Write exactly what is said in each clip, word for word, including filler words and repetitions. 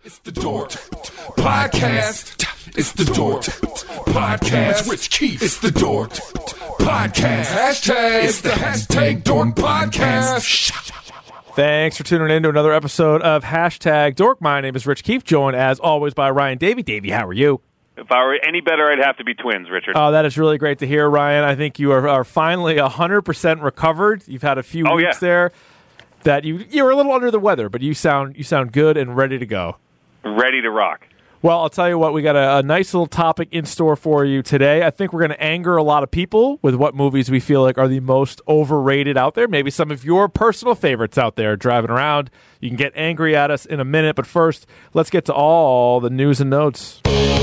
It's the Dork Podcast. It's the Dork Podcast. Rich Keefe. It's the Dork Podcast. Hashtag. It's the hashtag Dork Podcast. Thanks for tuning in to another episode of Hashtag Dork. My name is Rich Keefe, joined as always by Ryan Davey. Davey, how are you? If I were any better, I'd have to be twins, Richard. Oh, that is really great to hear, Ryan. I think you are, are finally one hundred percent recovered. You've had a few oh, weeks yeah. there that you you were a little under the weather, but you sound you sound good and ready to go. Ready to rock. Well, I'll tell you what, we got a, a nice little topic in store for you today. I think we're going to anger a lot of people with what movies we feel like are the most overrated out there. Maybe some of your personal favorites out there driving around. You can get angry at us in a minute, but first, let's get to all the news and notes.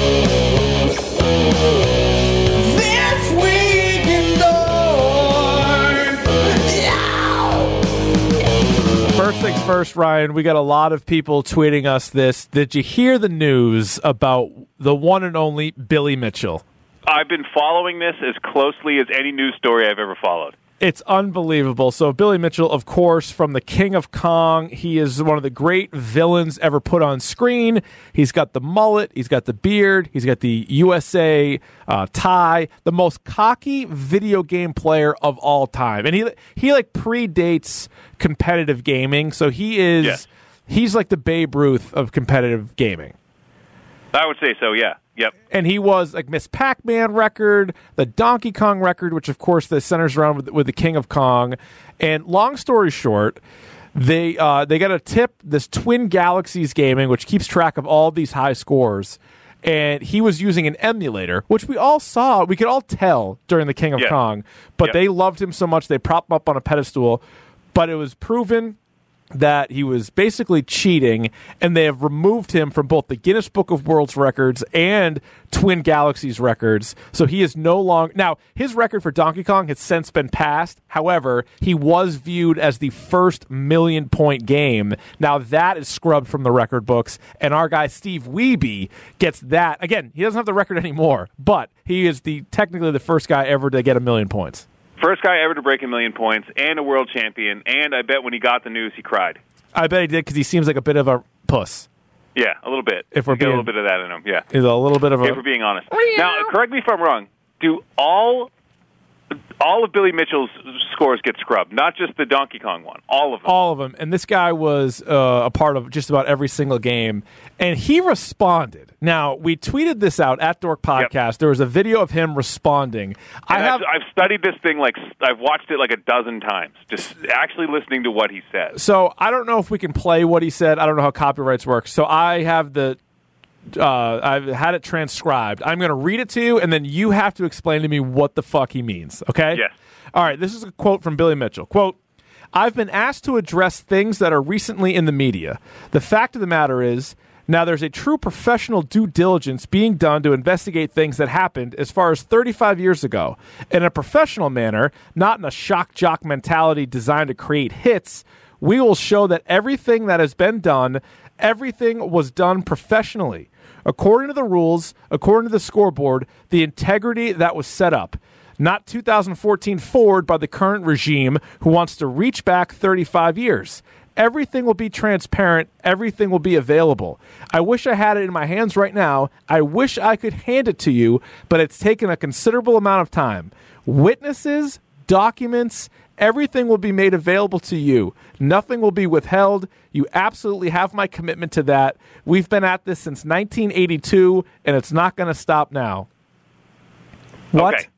This week in Dork. First things first, Ryan, we got a lot of people tweeting us this. Did you hear the news about the one and only Billy Mitchell? I've been following this as closely as any news story I've ever followed. It's unbelievable. So Billy Mitchell, of course, from The King of Kong. He is one of the great villains ever put on screen. He's got the mullet. He's got the beard. He's got the U S A uh, tie. The most cocky video game player of all time. And he he like predates competitive gaming. So he is Yes. he's like the Babe Ruth of competitive gaming. I would say so, yeah. Yep. And he was like Miss Pac-Man record, the Donkey Kong record, which of course the centers around with, with the King of Kong. And long story short, they uh, they got a tip, this Twin Galaxies Gaming, which keeps track of all these high scores. And he was using an emulator, which we all saw, we could all tell during the King of Yeah. Kong. But Yeah. they loved him so much, they propped him up on a pedestal. But it was proven that he was basically cheating, and they have removed him from both the Guinness Book of World Records and Twin Galaxies records. So he is no longer... Now, his record for Donkey Kong has since been passed. However, he was viewed as the first million-point game. Now, that is scrubbed from the record books, and our guy Steve Wiebe gets that. Again, he doesn't have the record anymore, but he is the technically the first guy ever to get a million points. First guy ever to break a million points and a world champion, and I bet when he got the news, he cried. I bet he did because he seems like a bit of a puss. Yeah, a little bit. If we're He's got being- a little bit of that in him, yeah. He's a little bit of a... If we're being honest. Now, correct me if I'm wrong. Do all all of Billy Mitchell's scores get scrubbed? Not just the Donkey Kong one. All of them. All of them. And this guy was uh, a part of just about every single game. And he responded. Now, we tweeted this out at Dork Podcast. Yep. There was a video of him responding. I And have. I've, I've studied this thing like I've watched it like a dozen times, just actually listening to what he says. So I don't know if we can play what he said. I don't know how copyrights work. So I have the. Uh, I've had it transcribed. I'm going to read it to you, and then you have to explain to me what the fuck he means. Okay? Yes. All right. This is a quote from Billy Mitchell. Quote. I've been asked to address things that are recently in the media. The fact of the matter is, now there's a true professional due diligence being done to investigate things that happened as far as thirty-five years ago. In a professional manner, not in a shock jock mentality designed to create hits, we will show that everything that has been done, everything was done professionally. According to the rules, according to the scoreboard, the integrity that was set up. Not two thousand fourteen Ford by the current regime who wants to reach back thirty-five years. Everything will be transparent. Everything will be available. I wish I had it in my hands right now. I wish I could hand it to you, but it's taken a considerable amount of time. Witnesses, documents, everything will be made available to you. Nothing will be withheld. You absolutely have my commitment to that. We've been at this since nineteen eighty-two, and it's not going to stop now. What? Okay.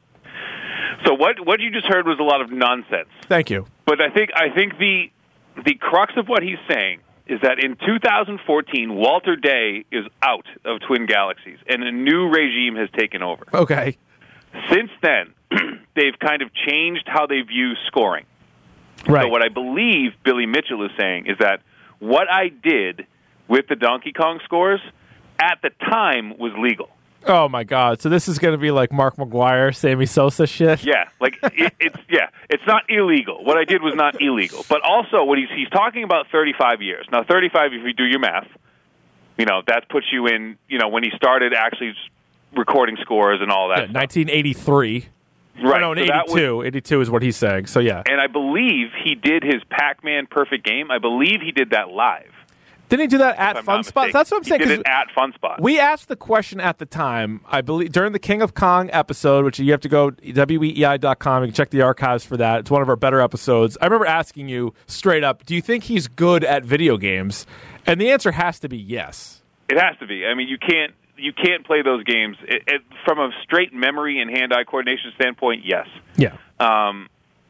So what what you just heard was a lot of nonsense. Thank you. But I think I think the the crux of what he's saying is that in two thousand fourteen, Walter Day is out of Twin Galaxies, and a new regime has taken over. Okay. Since then, they've kind of changed how they view scoring. Right. So what I believe Billy Mitchell is saying is that what I did with the Donkey Kong scores at the time was legal. Oh my God! So this is going to be like Mark McGuire, Sammy Sosa shit. Yeah, like it, it's yeah, it's not illegal. What I did was not illegal, but also what he's he's talking about thirty-five years. Now, thirty-five, if you do your math, you know that puts you in. You know when he started actually recording scores and all that. Yeah, stuff. nineteen eighty-three. Right. Oh, no, so that eighty-two. was, eighty-two is what he's saying. So yeah. and I believe he did his Pac-Man Perfect Game. I believe he did that live. Didn't he do that at I'm Fun not Spot? mistaken. That's what I'm saying. He 'cause did it at Fun Spot. We asked the question at the time, I believe, during the King of Kong episode, which you have to go W E E I dot com and check the archives for that. It's one of our better episodes. I remember asking you straight up, do you think he's good at video games? And the answer has to be yes. It has to be. I mean, you can't you can't play those games it, it, from a straight memory and hand-eye coordination standpoint. Yes. Yeah. Um,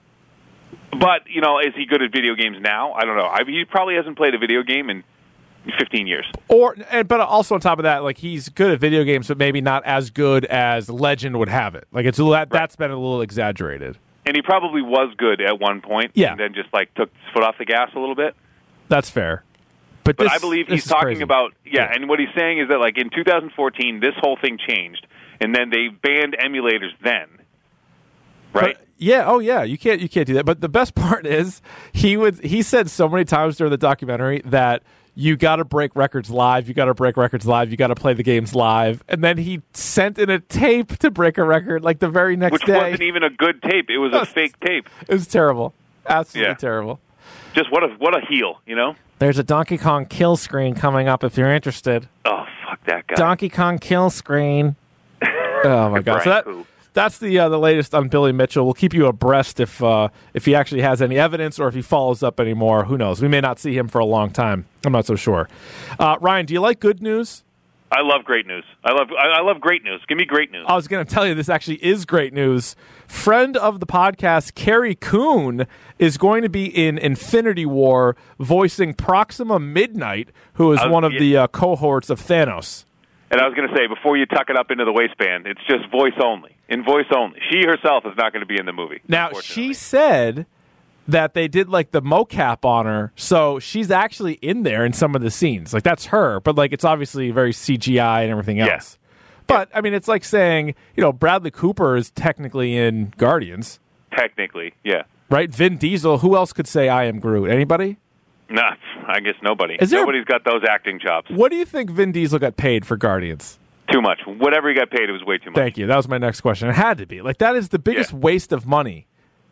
but you know, is he good at video games now? I don't know. I mean, he probably hasn't played a video game in fifteen years. Or, and, but also on top of that, like he's good at video games, but maybe not as good as Legend would have it. Like it's that right. That's been a little exaggerated. And he probably was good at one point, yeah. and then just like took his foot off the gas a little bit. That's fair. But, but this, I believe he's is talking crazy. about yeah, yeah, and what he's saying is that like in two thousand fourteen, this whole thing changed, and then they banned emulators then, right? But, yeah. Oh, yeah. You can't. You can't do that. But the best part is he would. He said so many times during the documentary that you got to break records live. You got to break records live. You got to play the games live. And then he sent in a tape to break a record like the very next Which day. Which wasn't even a good tape. It was a fake tape. It was terrible. Absolutely yeah. terrible. Just what a what a heel, you know? There's a Donkey Kong kill screen coming up if you're interested. Oh, fuck that guy. Donkey Kong kill screen. Oh, my God. So that, that's the uh, the latest on Billy Mitchell. We'll keep you abreast if uh, if he actually has any evidence or if he follows up anymore. Who knows? We may not see him for a long time. I'm not so sure. Uh, Ryan, do you like good news? I love great news. I love I love great news. Give me great news. I was going to tell you this actually is great news. Friend of the podcast, Carrie Coon, is going to be in Infinity War voicing Proxima Midnight, who is was, one of yeah. the uh, cohorts of Thanos. And I was going to say, before you tuck it up into the waistband, it's just voice only. In voice only. She herself is not going to be in the movie. Now, she said that they did like the mocap on her, so she's actually in there in some of the scenes. Like that's her, but like it's obviously very C G I and everything else. Yeah. But I mean, it's like saying, you know, Bradley Cooper is technically in Guardians. Technically, yeah. Right? Vin Diesel. Who else could say I am Groot? Anybody? Nah, I guess nobody. Is there, Nobody's got those acting chops. What do you think Vin Diesel got paid for Guardians? Too much. Whatever he got paid, it was way too much. Thank you. That was my next question. It had to be. Like that is the biggest yeah. waste of money.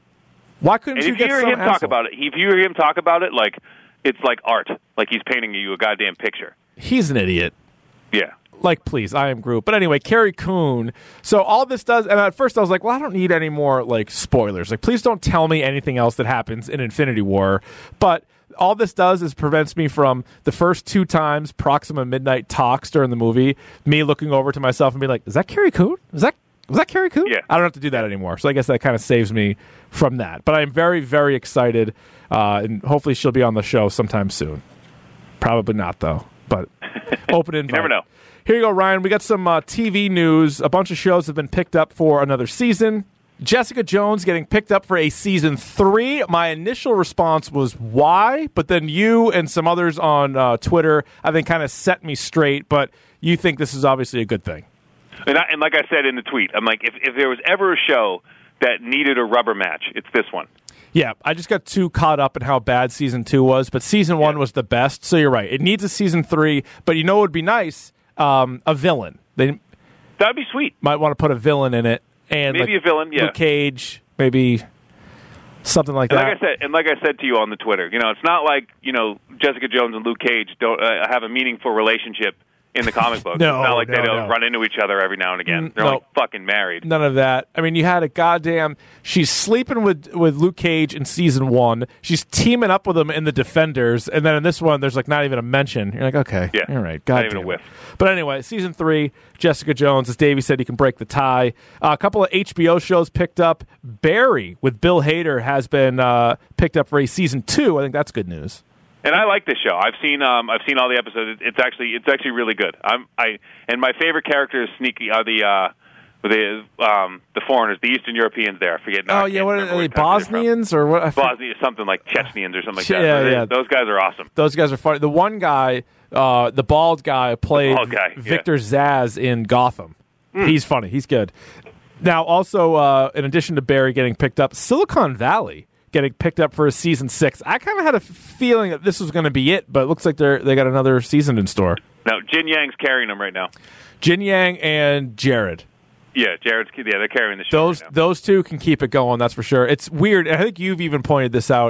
Why couldn't and you if get you hear some him asshole? talk about it, if you hear him talk about it, like it's like art, like he's painting you a goddamn picture. He's an idiot. Yeah. Like, please, I am Groot. But anyway, Carrie Coon. So all this does, and at first I was like, well, I don't need any more like spoilers. Like, please don't tell me anything else that happens in Infinity War. But all this does is prevents me from the first two times Proxima Midnight talks during the movie, me looking over to myself and being like, is that Carrie Coon? Is that was that Carrie Coon? Yeah. I don't have to do that anymore. So I guess that kind of saves me from that. But I'm very, very excited, uh, and hopefully she'll be on the show sometime soon. Probably not, though. But open invite. You never know. Here you go, Ryan. We got some uh, T V news. A bunch of shows have been picked up for another season. Jessica Jones getting picked up for a season three. My initial response was why, but then you and some others on uh, Twitter, I think, kind of set me straight. But you think this is obviously a good thing. And, I, and like I said in the tweet, I'm like, if, if there was ever a show that needed a rubber match, it's this one. Yeah, I just got too caught up in how bad season two was, but season one yeah. was the best. So you're right. It needs a season three, but you know what would be nice? Um, a villain. They That'd be sweet. might want to put a villain in it. And maybe like a villain, yeah. Luke Cage, maybe something like and that. Like I said, and like I said to you on the Twitter, you know, it's not like you know Jessica Jones and Luke Cage don't uh, have a meaningful relationship in the comic books. no, it's not like no, they don't no. run into each other every now and again. They're no. like fucking married. None of that. I mean, you had a goddamn. She's sleeping with with Luke Cage in season one. She's teaming up with him in the Defenders, and then in this one, there's like not even a mention. You're like, okay, Yeah. all right, God Not even damn a whiff. it. But anyway, season three, Jessica Jones, as Davey said, he can break the tie. Uh, a couple of H B O shows picked up. Barry with Bill Hader has been uh, picked up for a season two. I think that's good news. And I like this show. I've seen um, I've seen all the episodes. It's actually it's actually really good. I'm I and my favorite characters sneaky are the uh, the um, the foreigners, the Eastern Europeans. There, I forget. Now, Oh I yeah, can't what remember are they? what country they're Bosnians or what? I from. forget. Bosnia, something like Chechenians or something like that. Yeah, They- yeah. Those guys are awesome. Those guys are funny. The one guy, uh, the bald guy, played bald guy, yeah. Victor Zsasz in Gotham. He's funny. He's good. Now, also, uh, in addition to Barry getting picked up, Silicon Valley getting picked up for a season six. I kind of had a feeling that this was going to be it, but it looks like they're they got another season in store. No, Jin Yang's carrying them right now. Jin Yang and Jared. Yeah, Jared's yeah, they're carrying the show. Those right now. those two can keep it going. That's for sure. It's weird. And I think you've even pointed this out.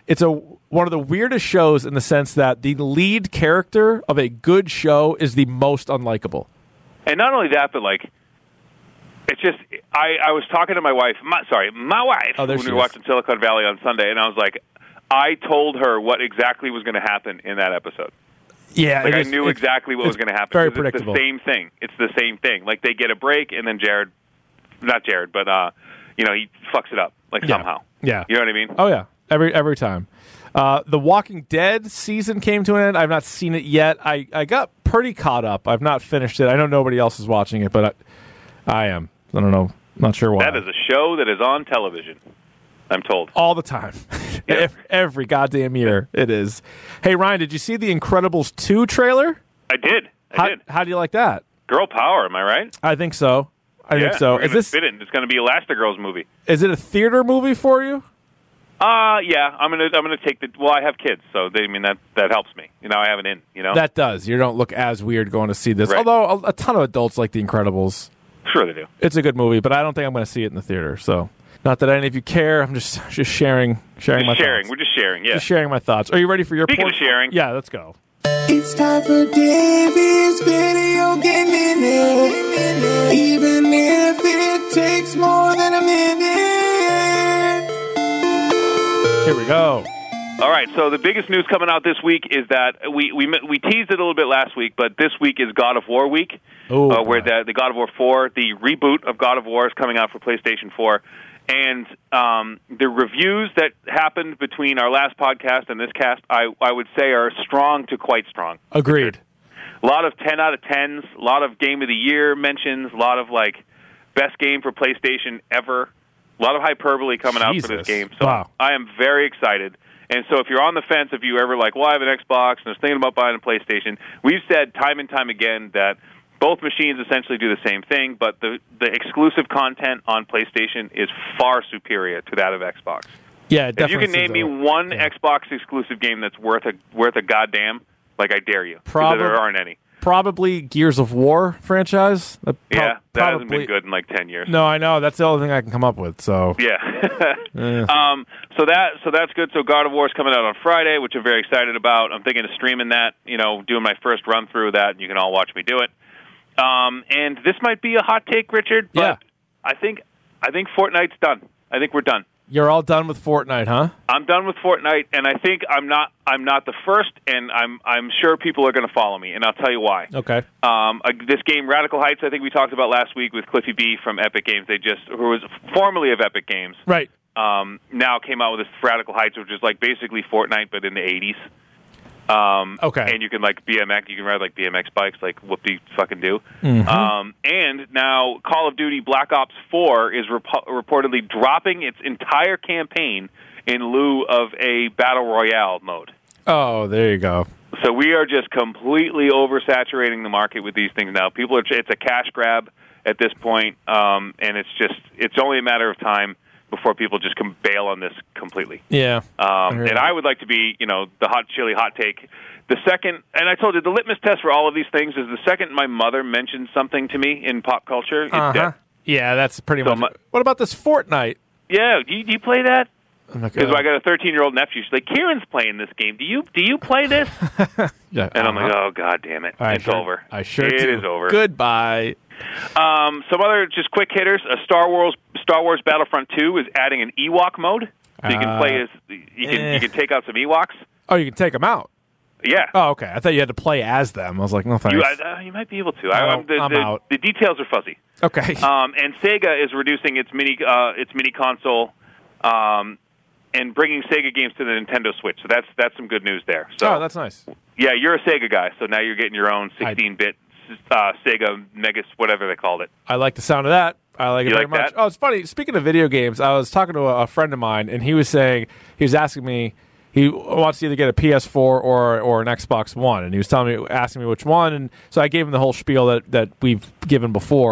it's a one of the weirdest shows in the sense that the lead character of a good show is the most unlikable. And not only that, but like, it's just I, I was talking to my wife. My, sorry, my wife oh, when we were is. watching Silicon Valley on Sunday, and I was like, I told her what exactly was going to happen in that episode. Yeah, like I is, knew exactly what was going to happen. Very it's predictable. the same thing. It's the same thing. Like they get a break, and then Jared, not Jared, but uh, you know, he fucks it up like yeah. somehow. Yeah, you know what I mean? Oh yeah, every every time. Uh, the Walking Dead season came to an end. I've not seen it yet. I, I got pretty caught up. I've not finished it. I know nobody else is watching it, but I, I am. I don't know. Not sure why. That is a show that is on television, I'm told. All the time. Yeah. Every goddamn year it is. Hey, Ryan, did you see the Incredibles two trailer? I did. I how, did. How do you like that? Girl power, am I right? I think so. I yeah, think so. We're is this fit in. It's going to be Elastigirl's movie. Is it a theater movie for you? Uh yeah, I'm gonna I'm gonna take the. Well, I have kids, so they I mean that that helps me. You know, I have an in. You know, that does. You don't look as weird going to see this. Right. Although a, a ton of adults like The Incredibles. Sure, they do. It's a good movie, but I don't think I'm going to see it in the theater. So, not that any of you care. I'm just just sharing sharing Just my sharing. thoughts. We're just sharing. Yeah. Just sharing my thoughts. Are you ready for your Speaking port- of sharing. Yeah, let's go. It's time for David's video game minute. Even if it takes more than a minute. Here we go. All right, so the biggest news coming out this week is that we we we teased it a little bit last week, but this week is God of War week, Oh, uh, where boy. the, the God of War four, the reboot of God of War, is coming out for PlayStation four. And um, the reviews that happened between our last podcast and this cast, I, I would say, are strong to quite strong. Agreed. A lot of ten out of tens, a lot of Game of the Year mentions, a lot of, like, best game for PlayStation ever, a lot of hyperbole coming Jesus. out for this game. So Wow. I am very excited. And so if you're on the fence, if you ever like, well, I have an Xbox and I was thinking about buying a PlayStation, we've said time and time again that both machines essentially do the same thing, but the, the exclusive content on PlayStation is far superior to that of Xbox. Yeah, it If you definitely can name seems me that way. one Yeah. Xbox exclusive game that's worth a worth a goddamn, like I dare you, because Probab- there aren't any. Probably Gears of War franchise. Uh, pro- Yeah, that hasn't probably- been good in like ten years. No, I know. That's the only thing I can come up with. So Yeah. Eh. um, so that so that's good. So God of War is coming out on Friday, which I'm very excited about. I'm thinking of streaming that, you know, doing my first run through of that, and you can all watch me do it. Um, and this might be a hot take, Richard, but Yeah. I think I think Fortnite's done. I think we're done. You're all done with Fortnite, huh? I'm done with Fortnite, and I think I'm not I'm not the first, and I'm I'm sure people are going to follow me, and I'll tell you why. Okay. Um, uh, this game, Radical Heights, I think we talked about last week with Cliffy B from Epic Games. They just, who was formerly of Epic Games, Right. um, now came out with this Radical Heights, which is like basically Fortnite, but in the eighties. Um, Okay. And you can like B M X, you can ride like B M X bikes, like whoop-de fucking do. Mm-hmm. Um, and now Call of Duty Black Ops four is rep- reportedly dropping its entire campaign in lieu of a battle royale mode. Oh, there you go. So we are just completely oversaturating the market with these things now. People are, it's a cash grab at this point, um, and it's just, it's only a matter of time before people just can bail on this completely. Yeah. Um, heard and it. I would like to be, you know, the hot chili hot take. The second, and I told you, the litmus test for all of these things is the second my mother mentions something to me in pop culture, it's Uh-huh. dead. Yeah, that's pretty So much. my- What about this Fortnite? Yeah, do you, do you play that? I'm like, Because uh, I got a thirteen-year-old nephew. She's like, Kieran's playing this game. Do you do you play this? yeah, And I'm uh-huh. like, oh, God damn it. I It's sure- over. I sure It do. is over. Goodbye. Um, some other just quick hitters. A Star Wars Star Wars Battlefront two is adding an Ewok mode, so you can Uh, play as you can eh. you can take out some Ewoks. Oh, you can take them out. Yeah, Oh, okay. I thought you had to play as them. I was like, no thanks. you uh, you might be able to. I, No, I'm- the, I'm the, out. the details are fuzzy. okay. Um, and Sega is reducing its mini uh, its mini console, um, and bringing Sega games to the Nintendo Switch. So that's that's some good news there. So oh, that's nice. yeah, you're a Sega guy, so now you're getting your own sixteen-bit uh, Sega Megas, whatever they called it. I like the sound of that. I like it You very like much. that? Oh, it's funny. Speaking of video games, I was talking to a, a friend of mine, and he was saying he was asking me he wants to either get a P S four or or an Xbox One, and he was telling me asking me which one, and so I gave him the whole spiel that that we've given before.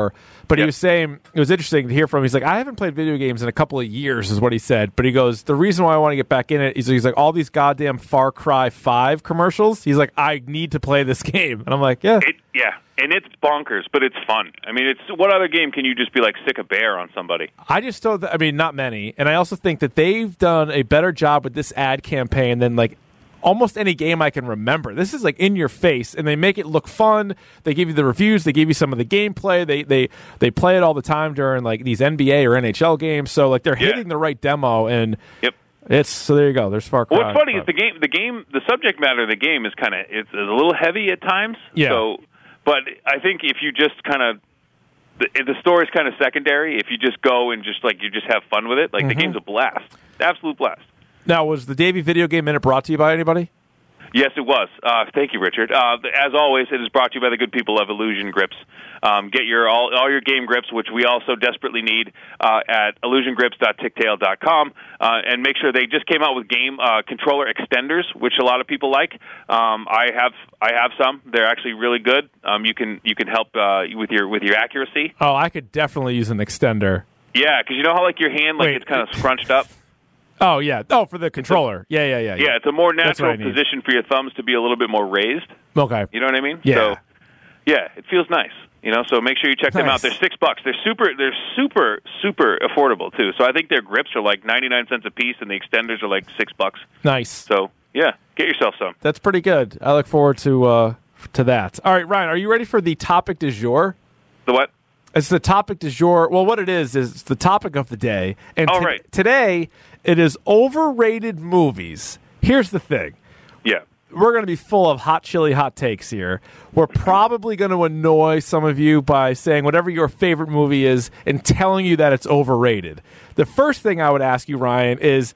But Yep. he was saying, it was interesting to hear from him. He's like, I haven't played video games in a couple of years, is what he said. But he goes, the reason why I want to get back in it is he's like, all these goddamn Far Cry five commercials. He's like, I need to play this game. And I'm like, yeah. It, yeah, and it's bonkers, but it's fun. I mean, it's what other game can you just be like sick a bear on somebody? I just don't, I mean, not many. And I also think that they've done a better job with this ad campaign than like almost any game I can remember. This is like in your face, and they make it look fun. They give you the reviews. They give you some of the gameplay. They they they play it all the time during like these N B A or N H L games. So like they're Yeah. hitting the right demo, and Yep. it's so there you go. There's Far Cry. Well, what's funny is the game, the game, the subject matter of the game is kind of it's, it's a little heavy at times. Yeah. So, but I think if you just kind of the, the story's kind of secondary. If you just go and just like you just have fun with it, like Mm-hmm. the game's a blast, absolute blast. Now, was the Davey Video Game Minute brought to you by anybody? Yes, it was. Uh, thank you, Richard. Uh, as always, it is brought to you by the good people of Illusion Grips. Um, get your all, all your game grips, which we also desperately need, uh, at illusion grips dot ticktail dot com. Uh, and make sure they just came out with game uh, controller extenders, which a lot of people like. Um, I have I have some. They're actually really good. Um, you can you can help uh, with your with your accuracy. Oh, I could definitely use an extender. Yeah, because you know how like your hand like Wait. it's kind of scrunched up. Oh yeah. Oh, for the controller. Yeah, yeah, yeah. Yeah, it's a more That's what natural I need. position for your thumbs to be a little bit more raised. Okay. You know what I mean? Yeah. So, yeah, it feels nice. You know, so make sure you check them Nice. out. They're six bucks. They're super. They're super, super affordable too. So I think their grips are like ninety nine cents a piece, and the extenders are like six bucks. Nice. So yeah, get yourself some. That's pretty good. I look forward to uh, to that. All right, Ryan, are you ready for the topic du jour? The what? It's the topic du jour. Well, what it is is it's the topic of the day. And Oh, to- right. today it is overrated movies. Here's the thing. Yeah. We're going to be full of hot chili hot takes here. We're probably going to annoy some of you by saying whatever your favorite movie is and telling you that it's overrated. The first thing I would ask you, Ryan, is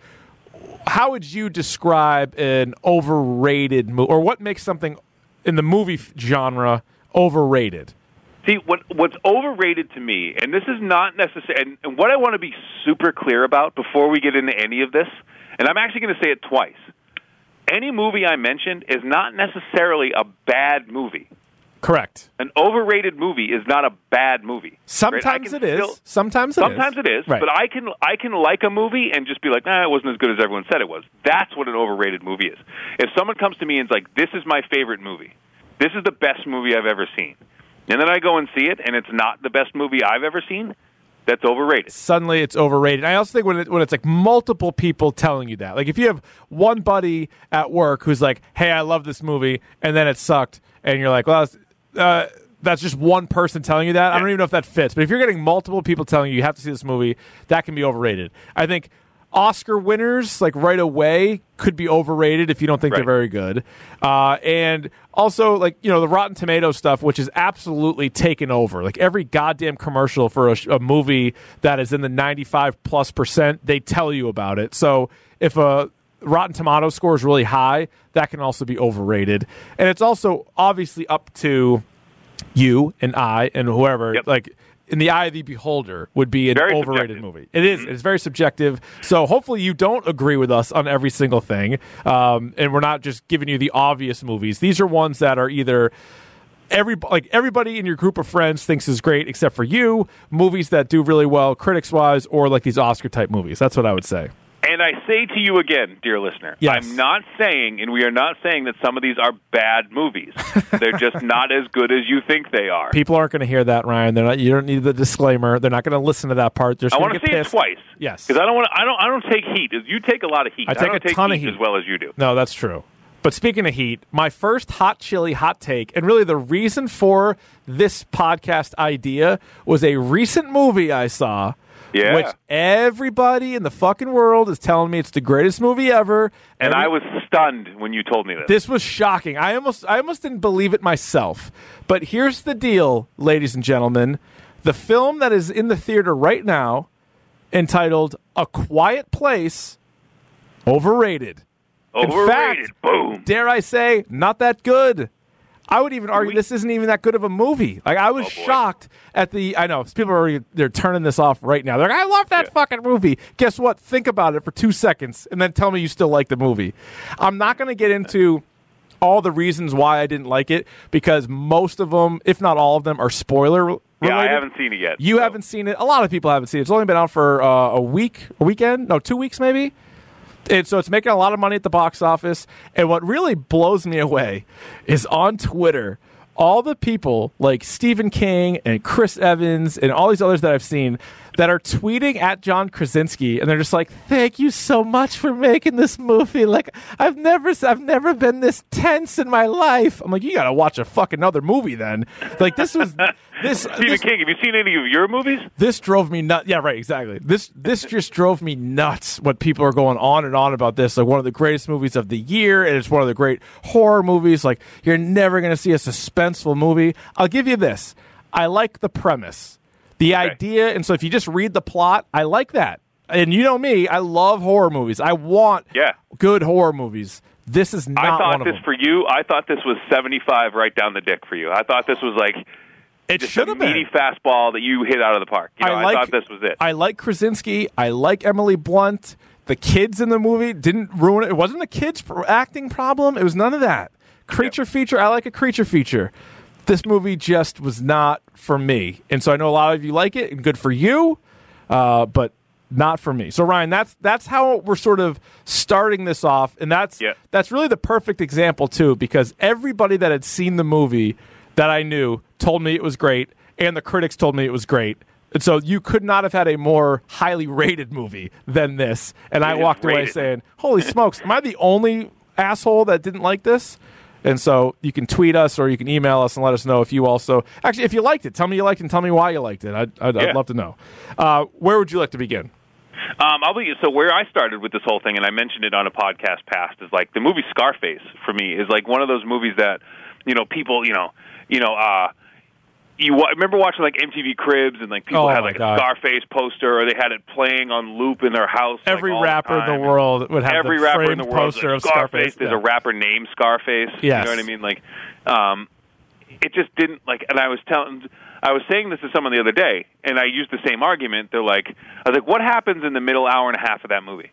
how would you describe an overrated movie, or what makes something in the movie f- genre overrated? See, what what's overrated to me, and this is not necessary, and, and what I want to be super clear about before we get into any of this, and I'm actually going to say it twice. Any movie I mentioned is not necessarily a bad movie. Correct. An overrated movie is not a bad movie. right? I Sometimes can it is. still- Sometimes it Sometimes is. it is, Right. but I can I can like a movie and just be like, nah, it wasn't as good as everyone said it was. That's what an overrated movie is. If someone comes to me and is like, this is my favorite movie, this is the best movie I've ever seen, and then I go and see it, and it's not the best movie I've ever seen, that's overrated. Suddenly it's overrated. I also think when it, when it's like multiple people telling you that, like if you have one buddy at work who's like, "Hey, I love this movie," and then it sucked, and you're like, "Well, it's, uh, that's just one person telling you that." I don't even know if that fits. But if you're getting multiple people telling you you have to see this movie, that can be overrated. I think Oscar winners, like right away, could be overrated if you don't think Right. they're very good. Uh, and also, like, you know, the Rotten Tomatoes stuff, which is absolutely taken over. Like every goddamn commercial for a, sh- a movie that is in the ninety-five plus percent, they tell you about it. So if a Rotten Tomatoes score is really high, that can also be overrated. And it's also obviously up to you and I and whoever, Yep. like, in the eye of the beholder would be an Very overrated subjective. movie. It is. It's very subjective. So hopefully you don't agree with us on every single thing. Um, and we're not just giving you the obvious movies. These are ones that are either every like everybody in your group of friends thinks is great except for you, movies that do really well critics wise, or like these Oscar type movies. That's what I would say. And I say to you again, dear listener, Yes. I'm not saying, and we are not saying that some of these are bad movies. They're just not as good as you think they are. People aren't going to hear that, Ryan. They're not. You don't need the disclaimer. They're not going to listen to that part. They're just I going want to to get say pissed. it twice. Yes. Because I don't want. I don't. I don't take heat. You take a lot of heat. I take don't a take ton of heat heat. as well as you do. No, that's true. But speaking of heat, my first hot chili hot take, and really the reason for this podcast idea was a recent movie I saw, Yeah. which everybody in the fucking world is telling me it's the greatest movie ever. And Every- I was stunned when you told me this. This was shocking. I almost, I almost didn't believe it myself. But here's the deal, ladies and gentlemen: the film that is in the theater right now, entitled "A Quiet Place," overrated. Overrated. fact, Boom. Dare I say, not that good. I would even argue this isn't even that good of a movie. Like I was Oh, boy. shocked at the. I know people are already, they're turning this off right now. They're like, I love that Yeah. fucking movie. Guess what? Think about it for two seconds and then tell me you still like the movie. I'm not going to get into all the reasons why I didn't like it because most of them, if not all of them, are spoiler Yeah, related. I haven't seen it yet. You so. haven't seen it. A lot of people haven't seen it. It's only been out for uh, a week, a weekend, no, two weeks maybe. And so it's making a lot of money at the box office. And what really blows me away is on Twitter, all the people like Stephen King and Chris Evans and all these others that I've seen that are tweeting at John Krasinski, and they're just like, "Thank you so much for making this movie. Like, I've never, I've never been this tense in my life." I'm like, "You gotta watch a fucking other movie then." Like, this was this. Stephen this, King, have you seen any of your movies? This drove me nuts. Yeah, right, exactly. This this just drove me nuts. What people are going on and on about this, like one of the greatest movies of the year, and it's one of the great horror movies. Like, you're never gonna see a suspenseful movie. I'll give you this. I like the premise. The okay. idea, and so if you just read the plot, I like that. And you know me, I love horror movies. I want yeah. good horror movies. This is not I thought one of this them. for you. I thought this was seventy-five right down the dick for you. I thought this was like It just should a have been. meaty fastball that you hit out of the park. You know, I, I, like, thought this was it. I like Krasinski. I like Emily Blunt. The kids in the movie didn't ruin it. It wasn't a kid's acting problem. It was none of that. Creature Yep. feature. I like a creature feature. This movie just was not for me. And so I know a lot of you like it, and good for you, uh, but not for me. So, Ryan, that's that's how we're sort of starting this off, and that's Yeah. that's really the perfect example, too, because everybody that had seen the movie that I knew told me it was great, and the critics told me it was great. And so you could not have had a more highly rated movie than this. And I It is walked away rated. saying, holy smokes, am I the only asshole that didn't like this? And so you can tweet us or you can email us and let us know if you also – actually, if you liked it, tell me you liked it and tell me why you liked it. I'd, I'd, Yeah. I'd love to know. Uh, where would you like to begin? Um, I'll be so where I started with this whole thing, and I mentioned it on a podcast past, is like the movie Scarface for me is like one of those movies that, you know, people, you know, you know, uh, you wa- remember watching like M T V Cribs and like people Oh, had my like God. a Scarface poster or they had it playing on loop in their house. like, Every all rapper the in the time. world would have Every the rapper framed in the world poster like, of Scarface. There's Yeah. a rapper named Scarface. Yes. You know what I mean? Like, um, it just didn't like. And I was telling, I was saying this to someone the other day, and I used the same argument. They're like, I was like, what happens in the middle hour and a half of that movie?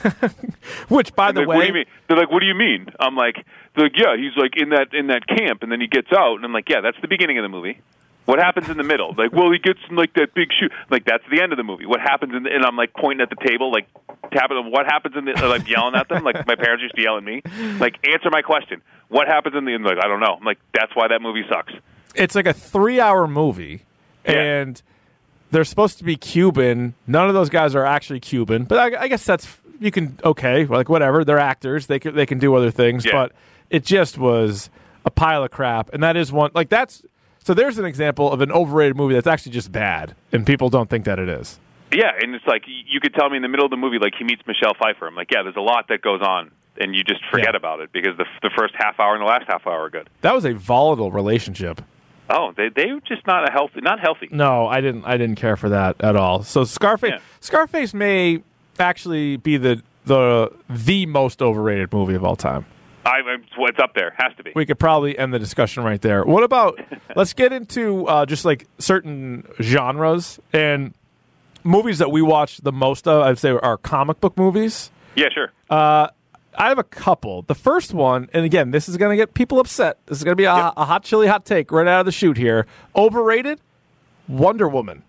Which, by the Like, way, what do you mean? They're like, what do you mean? I'm like, they're like, yeah, he's like in that in that camp, and then he gets out, and I'm like, yeah, that's the beginning of the movie. What happens in the middle? Like, well, he gets in, like that big shoe. Like, that's the end of the movie. What happens in the, and I'm like pointing at the table, like tapping them. What happens in the, like yelling at them? Like my parents used to yell at me. Like, answer my question. What happens in the? And like, I don't know. I'm like, that's why that movie sucks. it's like a three-hour movie, Yeah. and they're supposed to be Cuban. None of those guys are actually Cuban, but I, I guess that's you can okay, like whatever. They're actors; they can they can do other things. Yeah. But it just was a pile of crap, and that is one like that's. So there's an example of an overrated movie that's actually just bad, and people don't think that it is. Yeah, and it's like you could tell me in the middle of the movie, like he meets Michelle Pfeiffer. I'm like, yeah, there's a lot that goes on, and you just forget Yeah. about it because the the first half hour and the last half hour are good. That was a volatile relationship. Oh, they they were just not a healthy, not healthy. No, I didn't. I didn't care for that at all. So Scarface, Yeah. Scarface may actually be the the the most overrated movie of all time. I, I, it's up there, has to be. We could probably end the discussion right there. What about? Let's get into uh, just like certain genres and movies that we watch the most of. I'd say are comic book movies. Yeah, sure. Uh, I have a couple. The first one, and again, this is going to get people upset. This is going to be a, Yep. a hot chili hot take right out of the chute here. Overrated, Wonder Woman.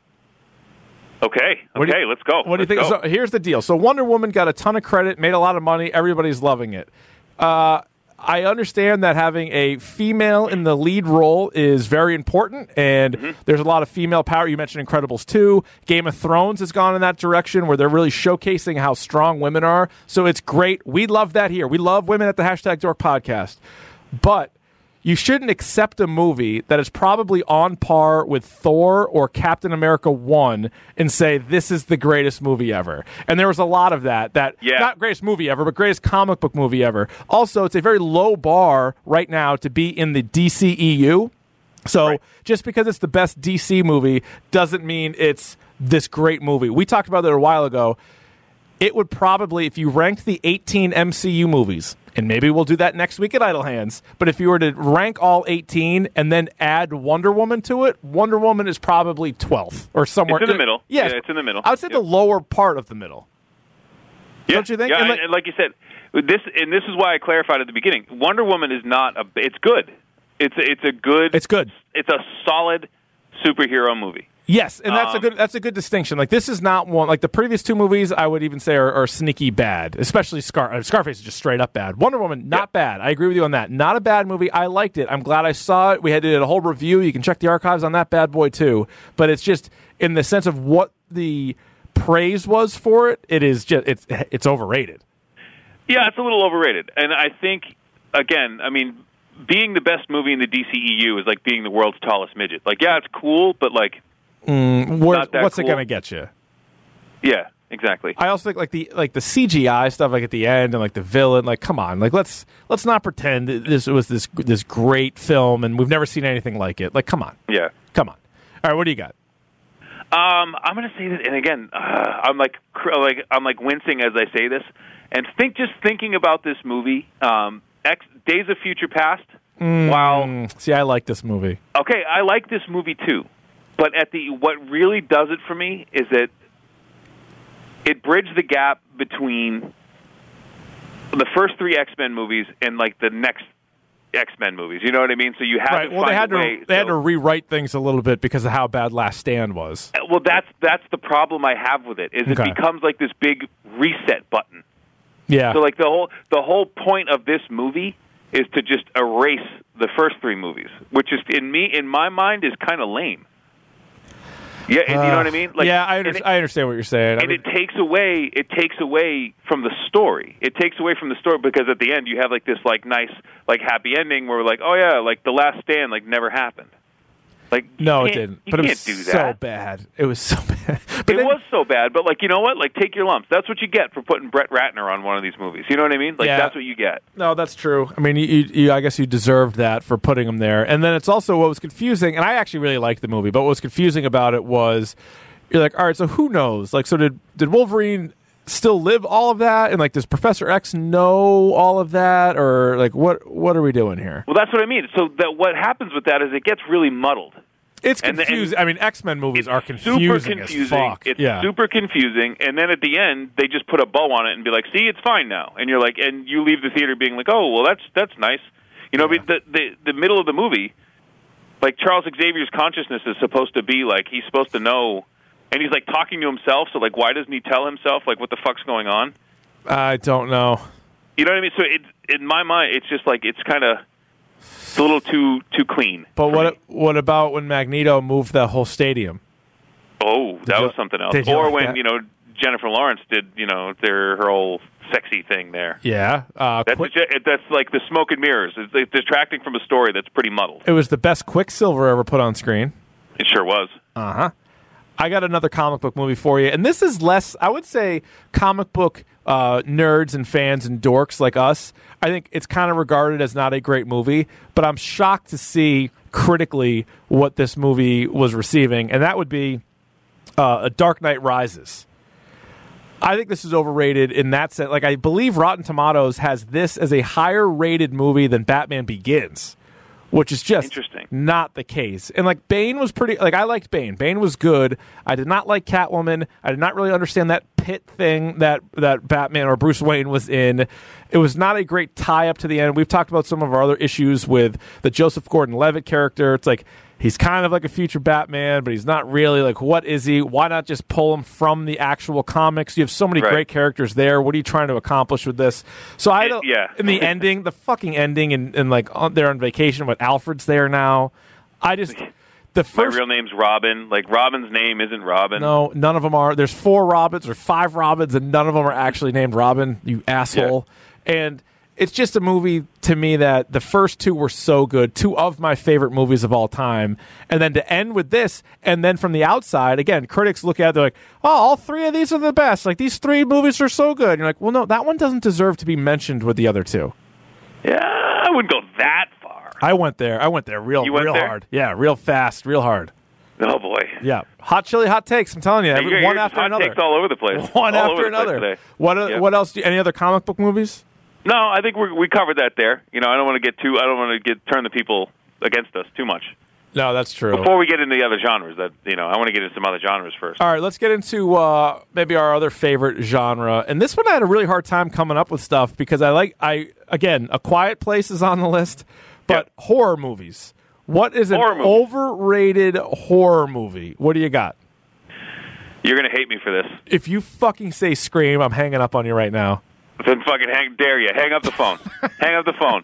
Okay, What do okay, you- let's go. What do you think? Let's go. So here's the deal. So Wonder Woman got a ton of credit, made a lot of money. Everybody's loving it. Uh, I understand that having a female in the lead role is very important, and Mm-hmm. there's a lot of female power. You mentioned Incredibles two. Game of Thrones has gone in that direction where they're really showcasing how strong women are. So it's great. We love that here. We love women at the Hashtag Dork Podcast. But you shouldn't accept a movie that is probably on par with Thor or Captain America one and say this is the greatest movie ever. And there was a lot of that. That Yeah. not greatest movie ever, but greatest comic book movie ever. Also, it's a very low bar right now to be in the D C E U. So Right. just because it's the best D C movie doesn't mean it's this great movie. We talked about it a while ago. It would probably, if you ranked the eighteen M C U movies, and maybe we'll do that next week at Idle Hands, but if you were to rank all eighteen and then add Wonder Woman to it, Wonder Woman is probably twelfth or somewhere. It's in the middle. Yeah, Yeah, it's in the middle. I would say Yep. the lower part of the middle. Yeah. Don't you think? Yeah, And and like- like, and like you said, this and this is why I clarified at the beginning. Wonder Woman is not a. It's good. It's a, it's a good. It's good. It's a solid superhero movie. Yes, and that's Um, a good that's a good distinction. Like this is not one like the previous two movies. I would even say are, are sneaky bad, especially Scar uh, Scarface is just straight up bad. Wonder Woman, not Yep. bad. I agree with you on that. Not a bad movie. I liked it. I'm glad I saw it. We had to do a whole review. You can check the archives on that bad boy too. But it's just in the sense of what the praise was for it. It is just it's it's overrated. Yeah, it's a little overrated, and I think again, I mean, being the best movie in the D C E U is like being the world's tallest midget. Like, yeah, it's cool, but like. Mm, where, Not that what's cool. it going to get you? Yeah, exactly. I also think like the like the C G I stuff, like at the end, and like the villain. Like, come on, like let's let's not pretend that this was this this great film, and we've never seen anything like it. Like, come on, Yeah. come on. All right, what do you got? Um, I'm going to say that, and again, uh, I'm like, cr- like, I'm like wincing as I say this, and think just thinking about this movie, um, X, Days of Future Past. While Mm, see, I like this movie. okay, I like this movie too, but at the what really does it for me is that it bridged the gap between the first three X-Men movies and like the next X-Men movies. You know what I mean? So you had Right. to Well, find they had a way. to they had so- to rewrite things a little bit because of how bad Last Stand was. Well, that's that's the problem I have with it. Is it Okay. becomes like this big reset button. Yeah. So like the whole the whole point of this movie is to just erase the first three movies, which is in me in my mind is kind of lame. Yeah, and you know what I mean? Like, yeah, I, and under- it- I understand what you're saying. I and mean, it takes away it takes away from the story. It takes away from the story because at the end you have like this like nice like happy ending where we're like, oh yeah, like the last stand like never happened. Like you no, it can't- didn't. You But it can't was do so that. bad. It was so bad. But It then- was so bad, but like you know what? Like take your lumps. That's what you get for putting Brett Ratner on one of these movies. You know what I mean? Like Yeah. that's what you get. No, that's true. I mean, you, you, you, I guess you deserved that for putting him there. And then it's also what was confusing, and I actually really liked the movie, but what was confusing about it was you're like, all right, so who knows? Like, so did did Wolverine still live all of that? And like, does Professor X know all of that? Or like, what what are we doing here? Well, that's what I mean. So that what happens with that is it gets really muddled. It's And the- confusing. and I mean, X-Men movies It's are confusing, super confusing. as fuck. It's yeah. super confusing, and then at the end they just put a bow on it and be like, "See, it's fine now." And you're like, and you leave the theater being like, "Oh, well, that's that's nice." You know, Yeah. but the the the middle of the movie, like Charles Xavier's consciousness is supposed to be like he's supposed to know, and he's like talking to himself. So like, why doesn't he tell himself like what the fuck's going on? I don't know. You know what I mean? So it in my mind, it's just like it's kind of it's a little too too clean. But for what me. what about when Magneto moved the whole stadium? Oh, that you- was something else. did you Or like when that? you know Jennifer Lawrence did you know their her whole sexy thing there. Yeah. Uh, That's Quick- a, that's like the smoke and mirrors. It's, it's distracting from a story that's pretty muddled. it was the best Quicksilver ever put on screen. It sure was. Uh huh. I got another comic book movie for you, and this is less, I would say, comic book uh, nerds and fans and dorks like us. I think it's kind of regarded as not a great movie, but I'm shocked to see critically what this movie was receiving, and that would be uh, A Dark Knight Rises. I think this is overrated in that sense. Like, I believe Rotten Tomatoes has this as a higher rated movie than Batman Begins, which is just Interesting. not the case. And like Bane was pretty, like I liked Bane. Bane was good. I did not like Catwoman. I did not really understand that pit thing that that Batman or Bruce Wayne was in. It was not a great tie up to the end. We've talked about some of our other issues with the Joseph Gordon-Levitt character. It's like he's kind of like a future Batman, but he's not really. Like, what is he? Why not just pull him from the actual comics? You have so many Right. great characters there. What are you trying to accomplish with this? So I It- don't. yeah. In the ending, the fucking ending, and, and like on, they're on vacation, but Alfred's there now. I just the My first. real name's Robin. Like Robin's name isn't Robin. No, none of them are. There's four Robins or five Robins, and none of them are actually named Robin. You asshole. And it's just a movie to me that the first two were so good, two of my favorite movies of all time. And then to end with this, and then from the outside, again, critics look at it, they're like, oh, all three of these are the best. Like, these three movies are so good. And you're like, well, no, that one doesn't deserve to be mentioned with the other two. Yeah, I wouldn't go that far. I went there. I went there real, You went real there? hard. Yeah, real fast, real hard. Oh boy. Yeah. Hot chili, hot takes. I'm telling you, every, You're- one you're after hot another. takes all over the place. One All after over the place another. today. What uh, Yeah. what else? Do you, any other comic book movies? No, I think we we covered that there. You know, I don't want to get too. I don't want to get turn the people against us too much. No, that's true. Before we get into the other genres, that you know, I want to get into some other genres first. All right, let's get into uh, maybe our other favorite genre. And this one I had a really hard time coming up with stuff because I like I again, A Quiet Place is on the list, but Yep. horror movies. What is an Horror movie. overrated horror movie? What do you got? You're gonna hate me for this. If you fucking say Scream, I'm hanging up on you right now. Then fucking hang, dare you. Hang up the phone. Hang up the phone.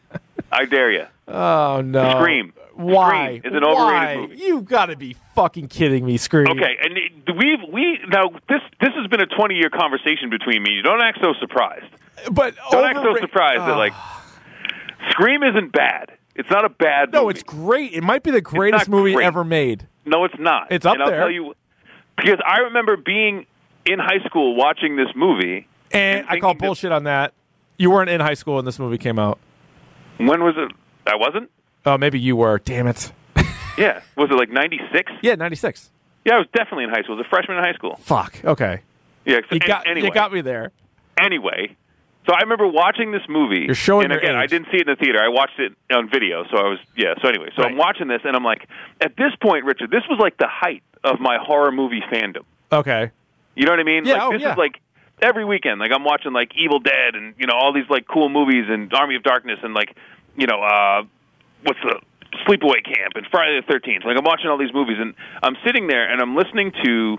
I dare you. Oh, no. Scream. Why? Scream is an overrated Why? movie. You got to be fucking kidding me, Scream. Okay, and it- we've we now this this has been a twenty year conversation between me. You don't act so surprised. But Don't act so overra- surprised that Oh. like Scream isn't bad. It's not a bad No, movie. it's great. It might be the greatest not movie great. ever made. No, it's not. It's up and I'll there. tell you because I remember being in high school watching this movie. And I call thinking that- bullshit on that. You weren't in high school when this movie came out. When was it? I wasn't. Oh, maybe you were. Damn it. Yeah, was it like ninety-six? Yeah, ninety-six. Yeah, I was definitely in high school. I was a freshman in high school. Fuck. Okay. Yeah, so, You an- got, anyway. you got me there. Anyway, so I remember watching this movie. You're showing and your again, age. I didn't see it in the theater. I watched it on video. So I was yeah. So anyway, so Right. I'm watching this, and I'm like, at this point, Richard, this was like the height of my horror movie fandom. Okay. You know what I mean? Yeah, Like oh, this yeah. is like every weekend. Like I'm watching like Evil Dead and you know all these like cool movies and Army of Darkness and like you know uh what's the Sleepaway Camp and Friday the thirteenth. Like I'm watching all these movies and I'm sitting there and I'm listening to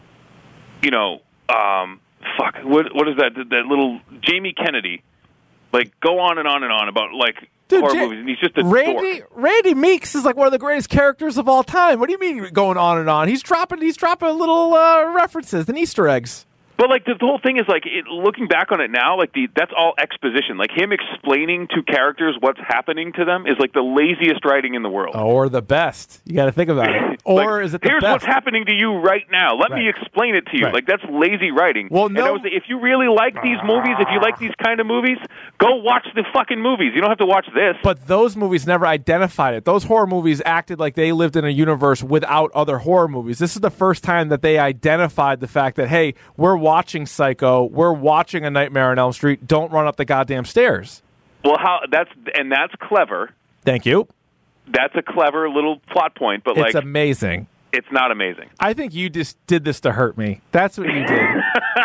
you know um fuck what what is that that, that little Jamie Kennedy like go on and on and on about like Dude, horror Ja- movies and he's just a Randy dork. Randy Meeks is like one of the greatest characters of all time. What do you mean going on and on? He's dropping he's dropping little uh, references and Easter eggs. But like the, the whole thing is like it, looking back on it now, like the that's all exposition. Like him explaining to characters what's happening to them is like the laziest writing in the world. Or the best. You got to think about it. Or Like, is it the here's best? what's happening to you right now. Let me Right. explain it to you. Right. Like that's lazy writing. Well, And no- I was, if you really like these movies, if you like these kind of movies, go watch the fucking movies. You don't have to watch this. But those movies never identified it. Those horror movies acted like they lived in a universe without other horror movies. This is the first time that they identified the fact that, hey, we're watching Psycho, we're watching A Nightmare on Elm Street, don't run up the goddamn stairs. well, how that's and that's clever. Thank you. That's a clever little plot point. But It's like, amazing. it's not amazing. I think you just did this to hurt me. That's what you did.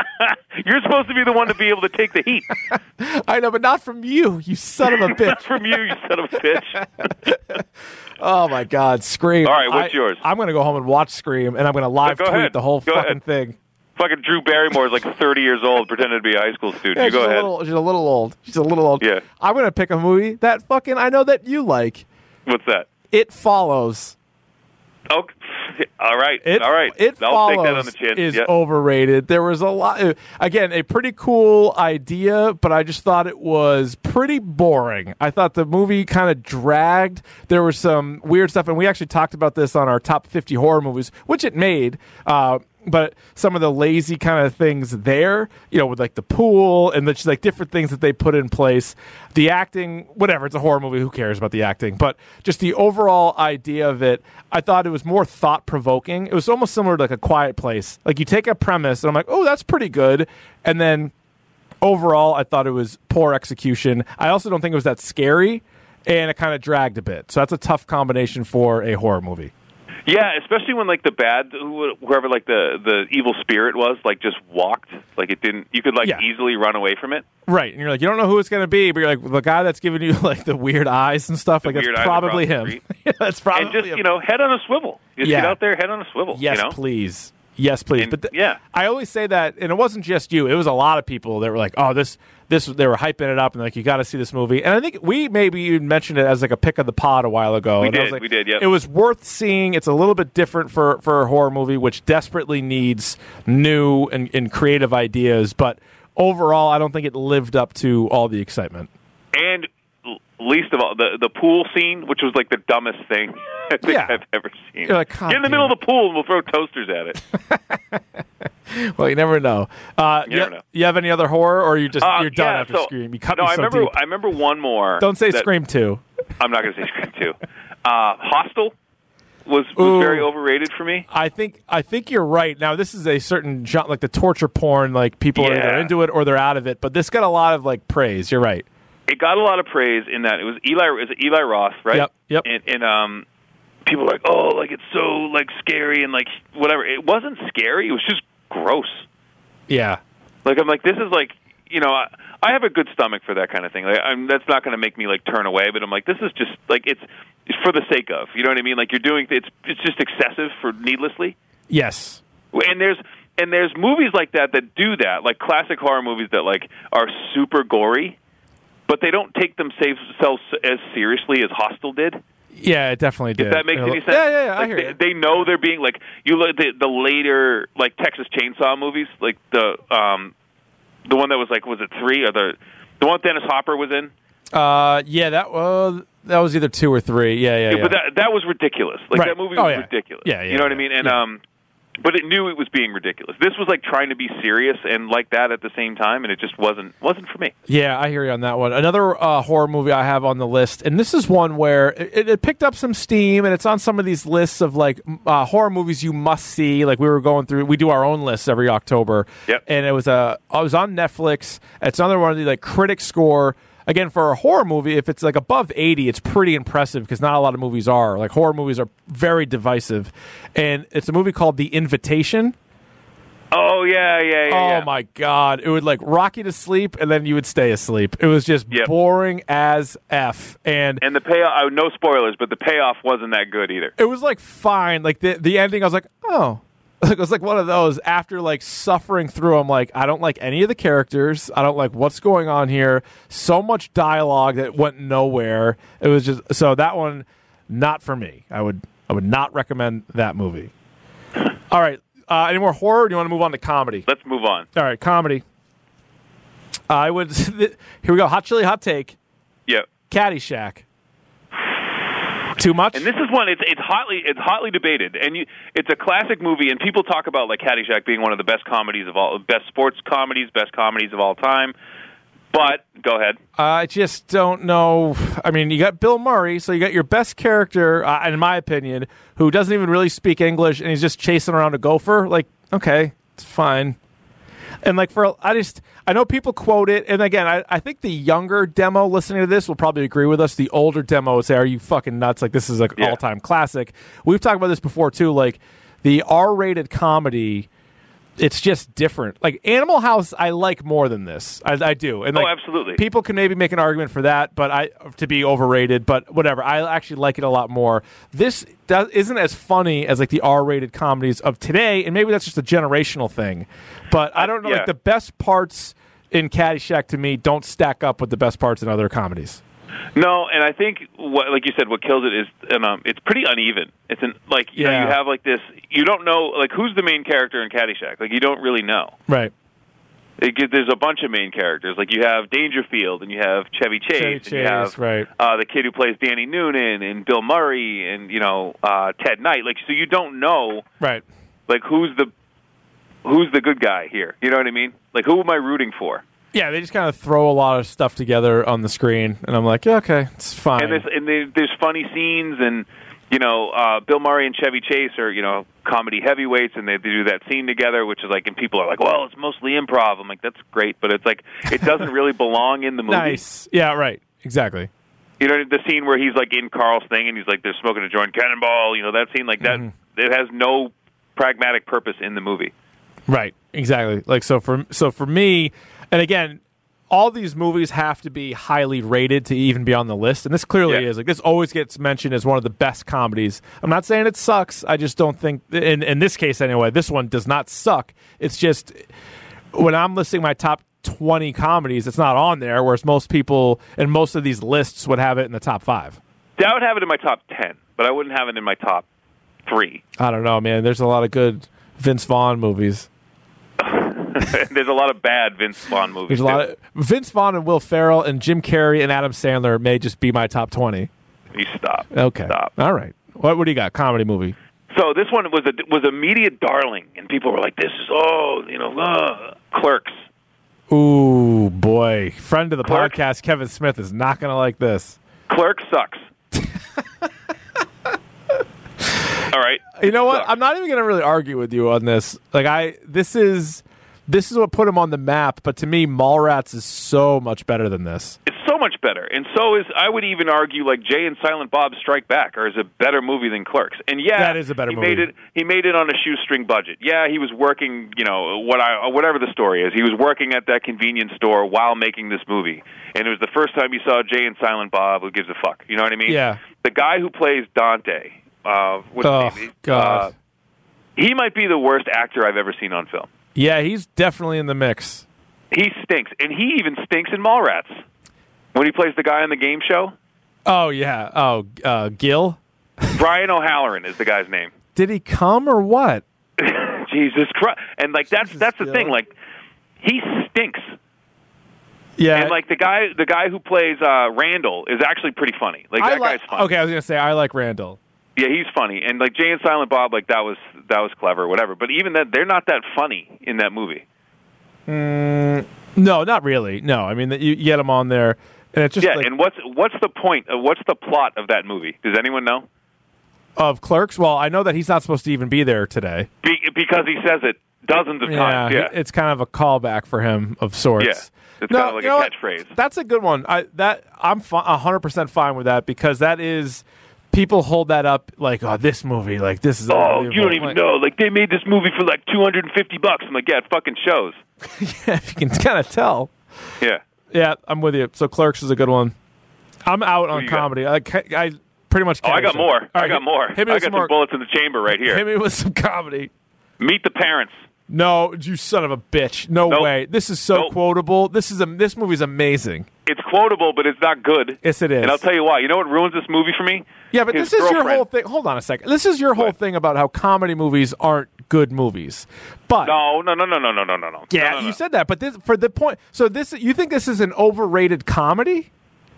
You're supposed to be the one to be able to take the heat. I know, but not from you, you son of a bitch. That's from you, you son of a bitch. Oh, my God. Scream. All right, what's I- yours? I'm going to go home and watch Scream, and I'm going to live Go tweet ahead. the whole Go fucking ahead. thing. Fucking Drew Barrymore is like thirty years old, pretending to be a high school student. Yeah, you she's, go a ahead. little, she's a little old. She's a little old. Yeah. I'm going to pick a movie that fucking I know that you like. What's that? It Follows. Oh, all right, It, all right. It I'll Follows take that on the chin. is Yeah. overrated. There was a lot. Again, a pretty cool idea, but I just thought it was pretty boring. I thought the movie kind of dragged. There was some weird stuff, and we actually talked about this on our top fifty horror movies, which it made. Uh, but some of the lazy kind of things there, you know, with like the pool and the, just like different things that they put in place. The acting, whatever, it's a horror movie. Who cares about the acting? But just the overall idea of it, I thought it was more thought provoking. It was almost similar to like A Quiet Place. Like you take a premise and I'm like, oh, that's pretty good. And then overall, I thought it was poor execution. I also don't think it was that scary, and it kind of dragged a bit. So that's a tough combination for a horror movie. Yeah, especially when like the bad, who- whoever like the the evil spirit was, like just walked, like it didn't. You could like Yeah. easily run away from it. Right, and you're like, you don't know who it's going to be, but you're like, the guy that's giving you like the weird eyes and stuff, like that's weird eyes probably across him. the Yeah, that's probably and just him. you know, head on a swivel. Just Yeah. get out there, head on a swivel. Yes, you know? please. Yes, please. And- but th- yeah. I always say that, and it wasn't just you. It was a lot of people that were like, "Oh, this, this." They were hyping it up, and like, you got to see this movie. And I think we maybe even mentioned it as like a pick of the pod a while ago. We And I did, was like, we did, yep. It was worth seeing. It's a little bit different for for a horror movie, which desperately needs new and, and creative ideas. But overall, I don't think it lived up to all the excitement. And l- least of all, the the pool scene, which was like the dumbest thing I think Yeah. I've ever seen. You're like, God get in the damn middle it. of the pool and we'll throw toasters at it. Well, you never know. Uh, You never know. You have any other horror, or you just Uh, you're done yeah, after so, Scream? You cut no, me I so remember. deep. I remember one more. Don't say that- Scream two. I'm not going to say Scream two. Uh, Hostel was was Ooh. very overrated for me. I think I think you're right. Now this is a certain genre, like the torture porn. Like people are either Yeah. into it or they're out of it. But this got a lot of like praise. You're right. It got a lot of praise in that it was Eli. Is it Eli Roth, right? Yep, yep. And, and um, people were like, oh, like it's so like scary and like whatever. It wasn't scary. It was just gross. Yeah. Like I'm like this is like you know I, I have a good stomach for that kind of thing. Like I'm, that's not going to make me like turn away. But I'm like this is just like it's for the sake of. You know what I mean? Like you're doing it's it's just excessive for needlessly. Yes. And there's and there's movies like that that do that, like classic horror movies that like are super gory, but they don't take themselves as seriously as Hostel did. Yeah, it definitely did. If that makes any sense. Yeah, yeah, yeah. Like I hear they, you. they know they're being like you look at the, the later like Texas Chainsaw movies, like the um the one that was like was it three or the the one Dennis Hopper was in. Uh, yeah, that was that was either two or three. Yeah, yeah, Yeah, yeah. but that that was ridiculous. Like Right. that movie Oh, was yeah. ridiculous. Yeah, yeah, You know what yeah. I mean? And Yeah. um, but it knew it was being ridiculous. This was like trying to be serious and like that at the same time, and it just wasn't wasn't for me. Yeah, I hear you on that one. Another uh, horror movie I have on the list, and this is one where it, it picked up some steam, and it's on some of these lists of like uh, horror movies you must see. Like we were going through, we do our own lists every October. Yep. And it was a, I was on Netflix. It's another one of the like critic score. Again, for a horror movie, if it's like above eighty, it's pretty impressive because not a lot of movies are. Like horror movies are very divisive, and it's a movie called The Invitation. Oh yeah, yeah, yeah. Oh yeah. my god! It would like rock you to sleep, and then you would stay asleep. It was just Yep. boring as f, and And the payoff, uh, no spoilers, but the payoff wasn't that good either. it was like fine. Like the the ending, I was like, oh, it was like one of those. After like suffering through, I'm like, I don't like any of the characters. I don't like what's going on here. So much dialogue that went nowhere. It was just so that one, not for me. I would I would not recommend that movie. All right. Uh, any more horror? Or do you want to move on to comedy? Let's move on. All right, comedy. I would. Here we go. Hot chili, hot take. Yeah. Caddyshack. Too much? And this is one. It's it's hotly it's hotly debated, and you, it's a classic movie. And people talk about like Caddyshack being one of the best comedies of all, best sports comedies, best comedies of all time. But go ahead. I just don't know. I mean, you got Bill Murray, so you got your best character, uh, in my opinion, who doesn't even really speak English, and he's just chasing around a gopher. Like, okay, it's fine. And like for, I just, I know people quote it, and again, I, I think the younger demo listening to this will probably agree with us. The older demo would say, "Are you fucking nuts? Like this is like Yeah. all-time classic." We've talked about this before too. Like the R-rated comedy. It's just different. Like Animal House, I like more than this. I, I do. And Oh, like, absolutely. People can maybe make an argument for that, but I to be overrated. But whatever. I actually like it a lot more. This does, isn't as funny as like the R-rated comedies of today, and maybe that's just a generational thing. But I don't know. Yeah. Like the best parts in Caddyshack to me don't stack up with the best parts in other comedies. No, and I think what, like you said, what kills it is, and um, it's pretty uneven. It's an, like you know, Yeah. you have like this. You don't know like who's the main character in Caddyshack. Like you don't really know. Right. It, get- there's a bunch of main characters. Like you have Dangerfield, and you have Chevy Chase, Chevy and you Chase, have right. uh, the kid who plays Danny Noonan, and Bill Murray, and you know uh, Ted Knight. Like so, you don't know Right. like who's the who's the good guy here. You know what I mean? Like who am I rooting for? Yeah, they just kind of throw a lot of stuff together on the screen, and I'm like, yeah, okay, it's fine. And there's and there, there's funny scenes, and you know, uh, Bill Murray and Chevy Chase are you know comedy heavyweights, and they, they do that scene together, which is like, and people are like, well, it's mostly improv. I'm like, that's great, but it's like it doesn't really belong in the movie. Nice. Yeah, right. Exactly. You know, the scene where he's like in Carl's thing, and he's like, they're smoking a joint, Cannonball. You know, that scene like that. Mm-hmm. It has no pragmatic purpose in the movie. Right, exactly. Like so for so for me, and again, all these movies have to be highly rated to even be on the list, and this clearly Yeah. is. Like this always gets mentioned as one of the best comedies. I'm not saying it sucks. I just don't think, in in this case anyway, this one does not suck. It's just when I'm listing my top twenty comedies, it's not on there. Whereas most people and most of these lists would have it in the top five. I would have it in my top ten, but I wouldn't have it in my top three. I don't know, man. There's a lot of good Vince Vaughn movies. There's a lot of bad Vince Vaughn movies. There's a lot of Vince Vaughn and Will Ferrell and Jim Carrey and Adam Sandler may just be my top twenty. You stop. Okay. Stop. All right. What what do you got? Comedy movie. So this one was a was a media darling, and people were like, "This is oh, you know, uh, Clerks." Ooh, boy. Friend of the Clerks? podcast, Kevin Smith, is not going to like this. Clerks sucks. All right. You know what? Sucks. I'm not even going to really argue with you on this. Like I this is this is what put him on the map, but to me Mallrats is so much better than this. It's so much better. And so is, I would even argue, like Jay and Silent Bob Strike Back are is a better movie than Clerks. And yeah, that is a better he movie. made it. He made it on a shoestring budget. Yeah, he was working. You know what I whatever the story is. He was working at that convenience store while making this movie, and it was the first time you saw Jay and Silent Bob. Who gives a fuck? You know what I mean? Yeah. The guy who plays Dante. Uh, what's oh his name? God. Uh, he might be the worst actor I've ever seen on film. Yeah, he's definitely in the mix. He stinks, and he even stinks in Mallrats when he plays the guy on the game show. Oh yeah. Oh, uh, Gil. Brian O'Halloran is the guy's name. Did he come or what? Jesus Christ! And like that's Jesus, that's the Gil. thing. Like he stinks. Yeah. And like the guy, the guy who plays uh, Randall is actually pretty funny. Like I that like, guy's funny. Okay, I was gonna say I like Randall. Yeah, he's funny. And like Jay and Silent Bob, like that was that was clever, whatever. But even that, they're not that funny in that movie. Mm, no, not really. No, I mean you, you get them on there, and it's just Yeah. like, And what's what's the point? Of, what's the plot of that movie? Does anyone know? of Clerks. Well, I know that he's not supposed to even be there today. Be, because he says it dozens of times. Yeah. It's kind of a callback for him of sorts. Yeah. It's No, kind of like you a know what? catchphrase. That's a good one. I that I'm fi- one hundred percent fine with that because that is people hold that up like, oh, this movie, like this is. Oh, you don't even like, know. Like they made this movie for like two hundred fifty bucks. I'm like, yeah, it fucking shows. Yeah, you can kind of tell. Yeah. Yeah, I'm with you. So Clerks is a good one. I'm out on you got? comedy. I, ca- I pretty much. Oh, I can't got say- more. All I right, got more. Hit me I with got some some more. bullets in the chamber right here. Hit me with some comedy. Meet the Parents. No, you son of a bitch. No Nope. way. This is so Nope. quotable. This is a this movie's amazing. It's quotable, but it's not good. Yes, it is. And I'll tell you why. You know what ruins this movie for me? Yeah, but His this is your girlfriend. whole thing. Hold on a second. This is your whole What? thing about how comedy movies aren't good movies. But No, no, no, no, no, no, no, no, no. yeah, no, no, you no. said that. But this for the point. So this you think this is an overrated comedy?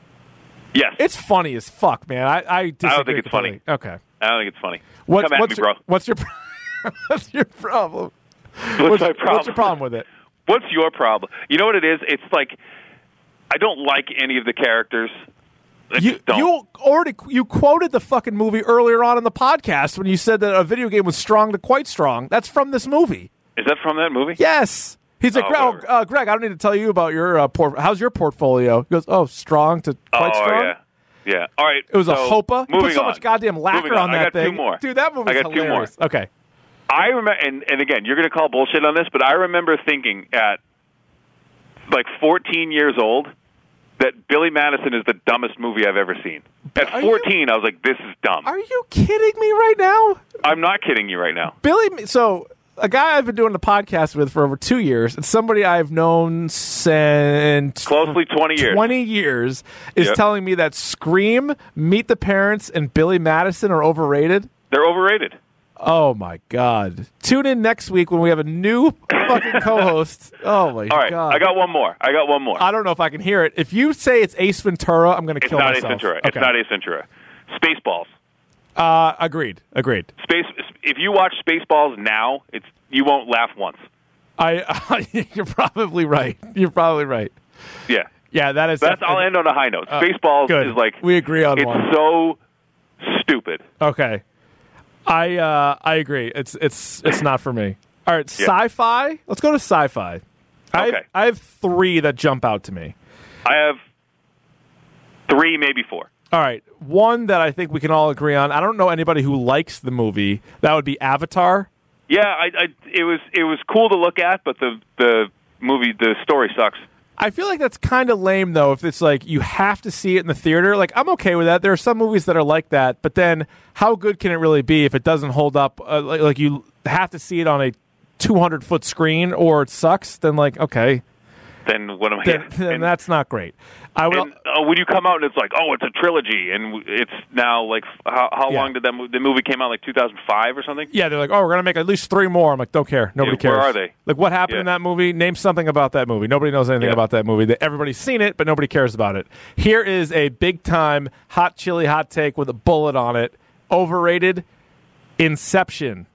Yes. It's funny as fuck, man. I I, disagree think it's completely. Okay. I don't think it's funny. What's, Come at what's me, your, bro. What's your pro- what's your problem? What's, my problem? What's your problem with it? What's your problem? You know what it is? It's like I don't like any of the characters. I You just don't. you already you quoted the fucking movie earlier on in the podcast when you said that a video game was strong to quite strong. That's from this movie. Is that from that movie? Yes. He's like, Oh, Greg, oh, whatever. uh, Greg, I don't need to tell you about your uh, port. How's your portfolio? He goes, oh, strong to quite oh, strong. yeah. Yeah. All right. It was a so, Hopa. You Moving put so on. much goddamn lacquer Moving on that I got thing. Two more. Dude, that movie's I got two more. hilarious. Okay. I remember, and, and again, you're going to call bullshit on this, but I remember thinking at like fourteen years old that Billy Madison is the dumbest movie I've ever seen. At Are you- fourteen, I was like, this is dumb. Are you kidding me right now? I'm not kidding you right now. Billy, so a guy I've been doing the podcast with for over two years, and somebody I've known since Closely twenty years. twenty years is Yep. telling me that Scream, Meet the Parents, and Billy Madison are overrated. They're overrated. Oh my God! Tune in next week when we have a new fucking co-host. Oh my All right, God! I got one more. I got one more. I don't know if I can hear it. If you say it's Ace Ventura, I'm going to it's kill not myself. Ace Ventura. Okay. It's not Ace Ventura. Spaceballs. Uh, agreed. Agreed. Space. If you watch Spaceballs now, it's you won't laugh once. I. You're probably right. You're probably right. Yeah. Yeah, that is. That's. I'll end on a high note. Spaceballs good. is like We agree on it's one. so stupid. Okay. I uh, I agree. It's it's it's not for me. All right, Yeah. sci-fi. Let's go to sci-fi. I have, Okay. I have three that jump out to me. I have three, maybe four. All right, one that I think we can all agree on. I don't know anybody who likes the movie. That would be Avatar. Yeah, I, I, it was it was cool to look at, but the the movie the story sucks. I feel like that's kind of lame, though, if it's like you have to see it in the theater. Like, I'm okay with that. There are some movies that are like that, but then how good can it really be if it doesn't hold up? Uh, like, like, you have to see it on a two hundred foot screen or it sucks, then, like, okay. Then what am I? Then, then and, that's not great. I would. and uh, when you come out and it's like, oh, it's a trilogy, and it's now like how how Yeah. long did that mo- the movie came out? Like two thousand five or something? Yeah, they're like, oh, we're gonna make at least three more. I'm like, don't care. Nobody Yeah, cares. where are they? Like, what happened Yeah. in that movie? Name something about that movie. Nobody knows anything Yeah. about that movie. That everybody's seen it, but nobody cares about it. Here is a big time hot chili hot take with a bullet on it. Overrated. Inception.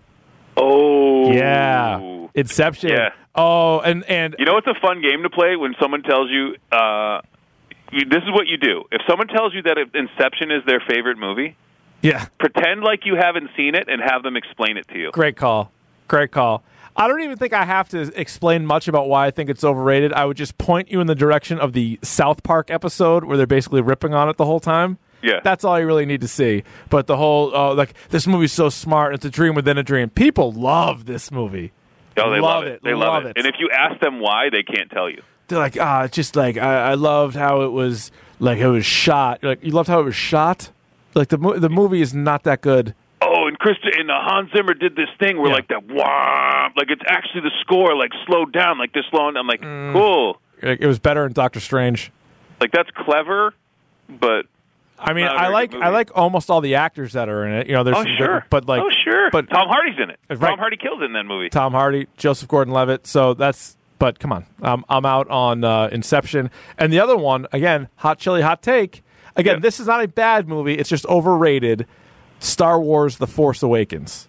Oh, Yeah, Inception. Yeah. Oh, and and You know what's a fun game to play when someone tells you, uh, you- this is what you do. If someone tells you that Inception is their favorite movie, yeah, pretend like you haven't seen it and have them explain it to you. great call. Great call. I don't even think I have to explain much about why I think it's overrated. I would just point you in the direction of the South Park episode where they're basically ripping on it the whole time. Yeah. That's all you really need to see. But the whole, oh, like, this movie's so smart. It's a dream within a dream. People love this movie. Oh, they love, love it. it. They love love it. it. And if you ask them why, they can't tell you. They're like, ah, it's just like, I, I loved how it was, like, it was shot. You're like, you loved how it was shot? Like, the, mo- the movie is not that good. Oh, and Chris and uh, Hans Zimmer did this thing where Yeah. like that, wah, like it's actually the score like slowed down, like they're slowing. I'm like, Mm. cool. Like, it was better in Doctor Strange. Like that's clever, but I mean, Not a I very like good movie. I like almost all the actors that are in it. You know, there's oh some sure, good, but like, oh sure, but Tom Hardy's in it. Right. Tom Hardy kills it in that movie. Tom Hardy, Joseph Gordon-Levitt. So that's. But come on, um, I'm out on uh, Inception, and the other one again, hot chili, hot take. Again, Yeah. this is not a bad movie. It's just overrated. Star Wars: The Force Awakens.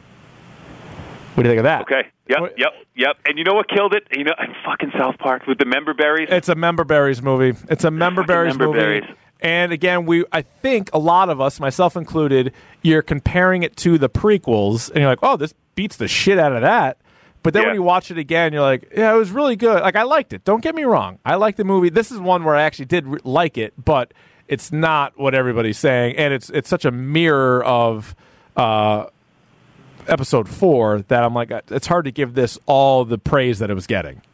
What do you think of that? Okay. Yep. What- Yep. Yep. And you know what killed it? You know, fucking South Park with the member berries. It's a member berries movie. It's a member berries member movie. berries. And again, we I think a lot of us, myself included, you're comparing it to the prequels, and you're like, oh, this beats the shit out of that. But then Yeah. when you watch it again, you're like, yeah, it was really good. Like, I liked it. Don't get me wrong. I like the movie. This is one where I actually did re- like it, but it's not what everybody's saying. And it's it's such a mirror of uh, episode four that I'm like, it's hard to give this all the praise that it was getting.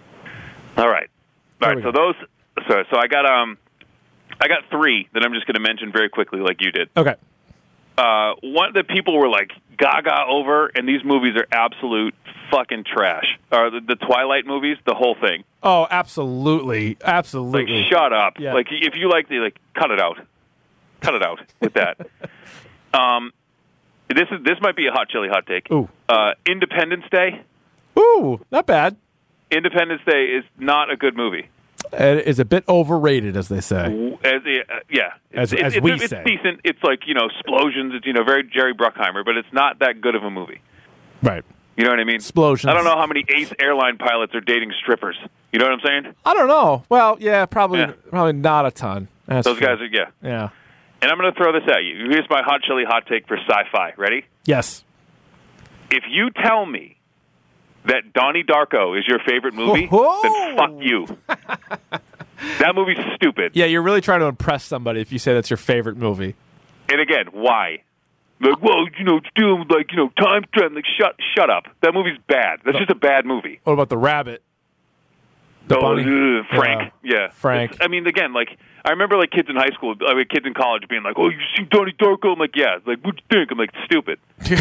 All right. There All right. we So go. those. So so I got um, I got three that I'm just going to mention very quickly, like you did. Okay. Uh, one that people were like gaga over, and these movies are absolute fucking trash. Or the, the Twilight movies, the whole thing. Oh, absolutely. Like, Absolutely. shut up. Yeah. Like, if you like the, like, cut it out. Cut it out with that. um, this is this might be a hot chili hot take. Ooh. Uh, Independence Day. Ooh, not bad. Independence Day is not a good movie. It is a bit overrated, as they say. As, uh, yeah, As- it's, as it's, we it's say. decent. It's like, you know, explosions. It's, you know, very Jerry Bruckheimer, but it's not that good of a movie. Right. You know what I mean? Explosions. I don't know how many ace airline pilots are dating strippers. You know what I'm saying? I don't know. Well, yeah, probably Yeah. probably not a ton. That's Those true. guys are, yeah. Yeah. And I'm going to throw this at you. Here's my hot chili hot take for sci-fi. Ready? Yes. If you tell me that Donnie Darko is your favorite movie, Whoa. then fuck you. That movie's stupid. Yeah, you're really trying to impress somebody if you say that's your favorite movie. And again, why? Like, well, you know, it's doing like, you know, time travel. Like, shut, shut up. That movie's bad. That's just a bad movie. What about the rabbit? The Oh, bunny? ugh, Frank. Yeah. Yeah, Frank. It's- I mean, again, like I remember, like kids in high school, I mean, kids in college, being like, "Oh, you seen Donnie Darko?" I'm like, "Yeah." Like, what'd you think? I'm like, "Stupid."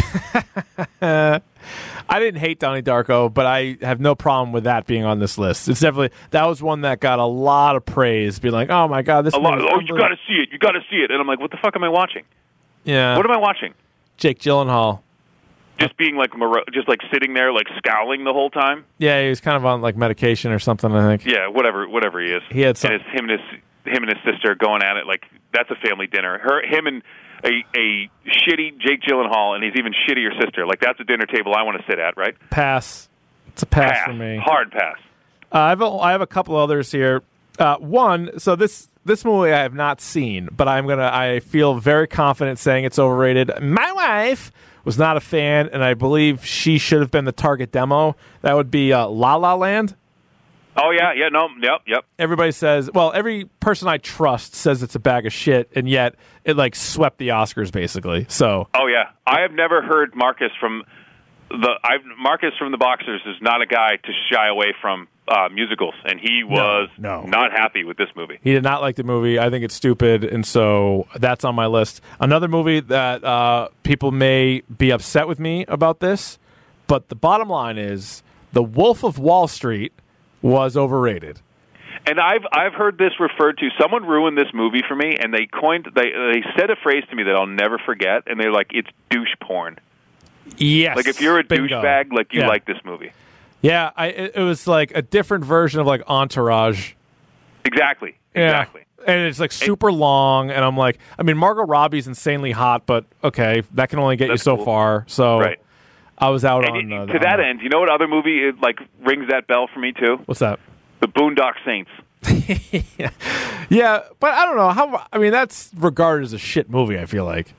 I didn't hate Donnie Darko, but I have no problem with that being on this list. It's definitely that was one that got a lot of praise, being like, "Oh my god, this A lot. movie is Oh, you got to unbelievable." see it. You got to see it. And I'm like, "What the fuck am I watching? Yeah. What am I watching?" Jake Gyllenhaal. Just being like, moro- just like sitting there, like scowling the whole time. Yeah, he was kind of on like medication or something, I think. Yeah, whatever, whatever he is. He had some- And it's him and his him and his sister going at it. Like that's a family dinner. Her, him, and a a shitty Jake Gyllenhaal, and his even shittier sister. Like that's a dinner table I want to sit at, right? Pass. It's a pass, Pass. for me. Hard pass. Uh, I have a, I have a couple others here. Uh, one, so this this movie I have not seen, but I'm gonna I feel very confident saying it's overrated. My wife was not a fan, and I believe she should have been the target demo. That would be uh, La La Land. Oh yeah, yeah, no, yep, yep. Everybody says, well, every person I trust says it's a bag of shit, and yet it like swept the Oscars basically. So Oh yeah, I have never heard Marcus from the I've Marcus from the Boxers is not a guy to shy away from uh, musicals, and he was no. not happy with this movie. he did not like the movie. I think it's stupid, and so that's on my list. Another movie that uh, people may be upset with me about this, but the bottom line is The Wolf of Wall Street was overrated. And I've I've heard this referred to. Someone ruined this movie for me, and they coined they they said a phrase to me that I'll never forget, and they're like, "It's douche porn." Yes. Like if you're a Bingo. douchebag, like you Yeah. like this movie. Yeah, I, it, it was like a different version of like Entourage. Exactly. Yeah. Exactly. And it's like super long, and I'm like, I mean, Margot Robbie's insanely hot, but okay, that can only get That's you so cool. far. So Right. I was out And on it- uh, to that on end, you know what other movie it, like rings that bell for me too? What's that? The Boondock Saints. Yeah, but I don't know how. I mean, that's regarded as a shit movie. I feel like.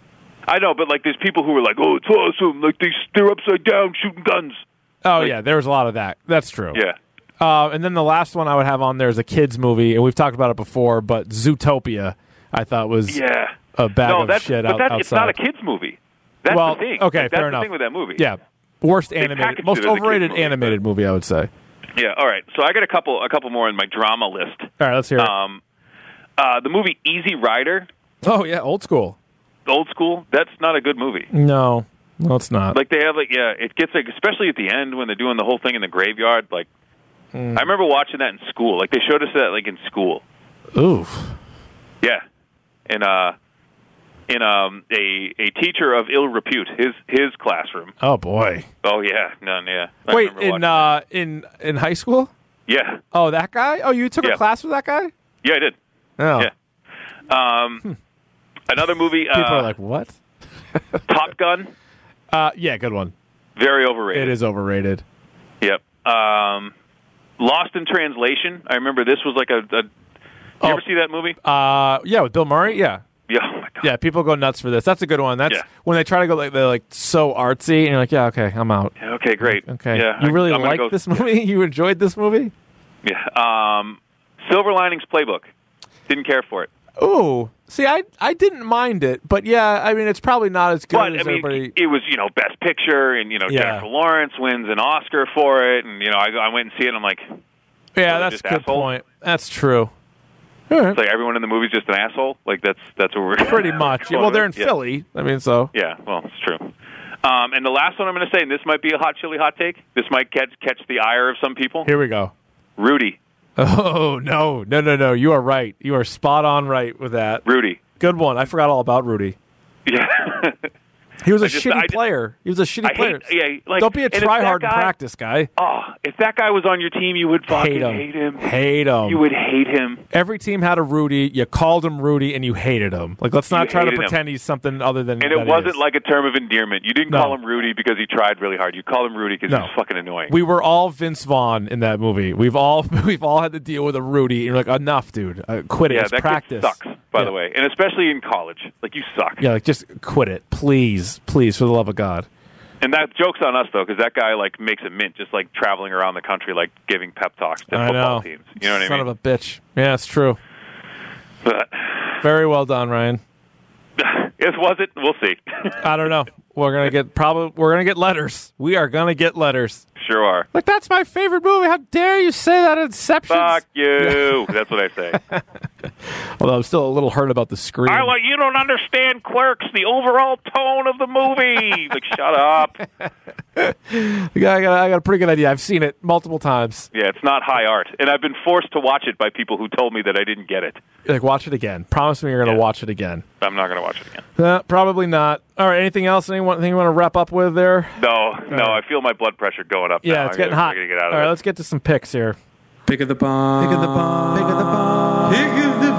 I know, but like there's people who are like, oh, it's awesome. Like they they're upside down shooting guns. Oh like, yeah, there was a lot of that. That's true. Yeah. Uh, and then the last one I would have on there is a kids movie, and we've talked about it before, but Zootopia I thought was yeah. a bag no, of that's, shit but out, that's, outside. It's not a kids movie. That's well, the thing. okay, like, fair that's enough. the thing with that movie. Yeah, worst They animated, packaged most it as a kids overrated movie, animated but- movie, I would say. Yeah. All right. So I got a couple a couple more in my drama list. All right, let's hear it. Um, uh, the movie Easy Rider, Oh yeah, old school. old school. That's not a good movie. No, no, it's not. Like they have like yeah, it gets like especially at the end when they're doing the whole thing in the graveyard. Like Mm. I remember watching that in school. Like they showed us that like in school. Oof. Yeah, in uh, in um a a teacher of ill repute, his his classroom. Oh boy. Oh yeah, none. Yeah. I Wait, remember in watching uh, in in high school? that. yeah, Oh, that guy? Oh, you took Yeah. a class with that guy? yeah, I did. Oh. Yeah. Um, another movie. People uh, are like, what? Top Gun. Uh, yeah, good one. Very overrated. It is overrated. Yep. Um, Lost in Translation. I remember this was like a. a you Oh. ever see that movie? Uh, yeah, with Bill Murray. Yeah, Yeah. Oh my god. yeah. People go nuts for this. That's a good one. That's Yeah. when they try to go like they're like so artsy, and you're like, yeah, okay, I'm out. Okay, great. Okay, Yeah. you really I'm gonna like go- this movie? You enjoyed this movie? Yeah. Um, Silver Linings Playbook. Didn't care for it. Ooh, see, I I didn't mind it, but yeah, I mean, it's probably not as good But as I mean, everybody. it was you know Best Picture, and you know Yeah. Jennifer Lawrence wins an Oscar for it, and you know I, I went and see it, and I'm like, Yeah, they're that's a just good assholes? point. That's true. All right. it's like everyone in the movie's just an asshole. Like that's that's what we're Pretty much. Yeah, well, they're in Yeah. Philly. I mean, so Yeah, well, it's true. Um, and the last one I'm going to say, and this might be a hot chili hot take. This might catch catch the ire of some people. here we go. Rudy, Oh no, no, no, no! You are right. You are spot on right with that. Rudy. Good one. I forgot all about Rudy. Yeah. He was a I just- shitty I just- player. He was a shitty I player. hate. Yeah, like Don't be a and if that tryhard in guy- practice, guy. Oh, if that guy was on your team, you would fucking Hate him. hate him. Hate him. You would hate him. Every team had a Rudy. You called him Rudy, and you hated him. Like, let's not You try to hated him. pretend he's something other than. And that it he wasn't is. like a term of endearment. You didn't No. call him Rudy because he tried really hard. You called him Rudy because No. he was fucking annoying. We were all Vince Vaughn in that movie. We've all we've all had to deal with a Rudy. And you're like, enough, dude. Uh, quit it. yeah, It's that practice. kid sucks, by Yeah. the way. And especially in college. Like, you suck. Yeah, like just quit it, please, please, for the love of God. And that joke's on us, though, because that guy, like, makes a mint just, like, traveling around the country, like, giving pep talks to I football know. teams. You know what Son I mean? of a bitch. Yeah, it's true. But Very well done, Ryan. it was it. We'll see. I don't know. We're gonna get probably we're gonna get letters. We are gonna get letters. Sure are. Like, that's my favorite movie. How dare you say that? Inception. Fuck you. That's what I say. Although I'm still a little hurt about the screen. I like you don't understand Clerks, the overall tone of the movie. Like, shut up. I got, I got I got a pretty good idea. I've seen it multiple times. Yeah, it's not high art, and I've been forced to watch it by people who told me that I didn't get it. Like, watch it again. Promise me you're gonna Yeah. watch it again. I'm not going to watch it again. Uh, probably not. All right. Anything else? Anyone? Anything you want to wrap up with there? No, no, I feel my blood pressure going up. Yeah, now. it's I getting gotta, hot. I gotta get out of All right, it. let's get to some picks here. Pick of the bomb. Pick of the bomb. Pick of the bomb. Pick of the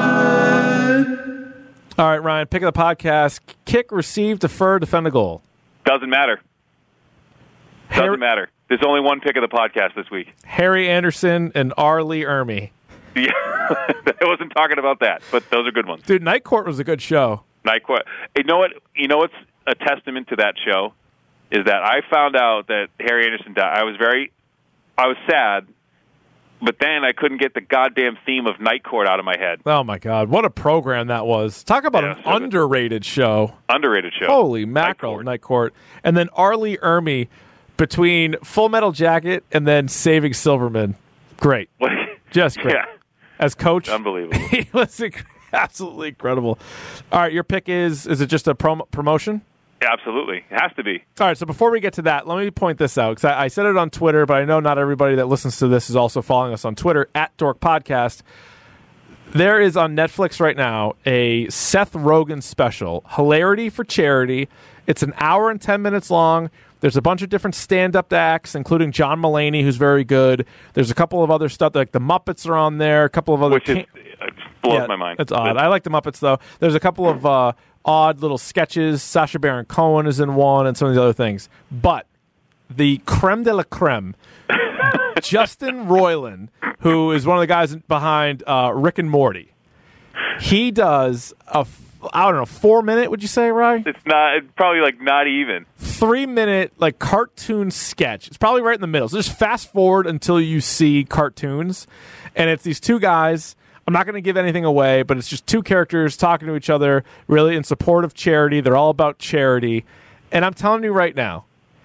pod. All right, Ryan. Pick of the podcast. Kick, receive, defer, defend a goal. Doesn't matter. Doesn't Harry, matter. There's only one pick of the podcast this week. Harry Anderson and R. Lee Ermey. Yeah, I wasn't talking about that, but those are good ones. Dude, Night Court was a good show. Night Court. You know what? You know what's a testament to that show is that I found out that Harry Anderson died. I was very, I was sad, but then I couldn't get the goddamn theme of Night Court out of my head. Oh my God, what a program that was! Talk about Yeah, an so good. underrated show. Underrated show. Holy mackerel, Court. Night Court, and then R. Lee Ermey between Full Metal Jacket and then Saving Silverman. Great, just great. Yeah, As coach, unbelievable. he was inc- absolutely incredible. All right, your pick is is it just a prom- promotion? Absolutely. It has to be. All right, so before we get to that, let me point this out, because I, I said it on Twitter, but I know not everybody that listens to this is also following us on Twitter, at Dork Podcast. There is on Netflix right now a Seth Rogen special, Hilarity for Charity. It's an hour and ten minutes long. There's a bunch of different stand-up acts, including John Mulaney, who's very good. There's a couple of other stuff, like the Muppets are on there, a couple of other... Which is, ca- it blows Yeah, my mind. It's odd. I like the Muppets, though. There's a couple of uh, odd little sketches. Sacha Baron Cohen is in one, and some of these other things. But the creme de la creme, Justin Roiland, who is one of the guys behind uh, Rick and Morty, he does a I don't know, four minute, would you say, Ryan? It's not. It's probably like not even. Three minute like cartoon sketch. It's probably right in the middle. So just fast forward until you see cartoons, and it's these two guys. I'm not going to give anything away, but it's just two characters talking to each other, really in support of charity. They're all about charity, and I'm telling you right now,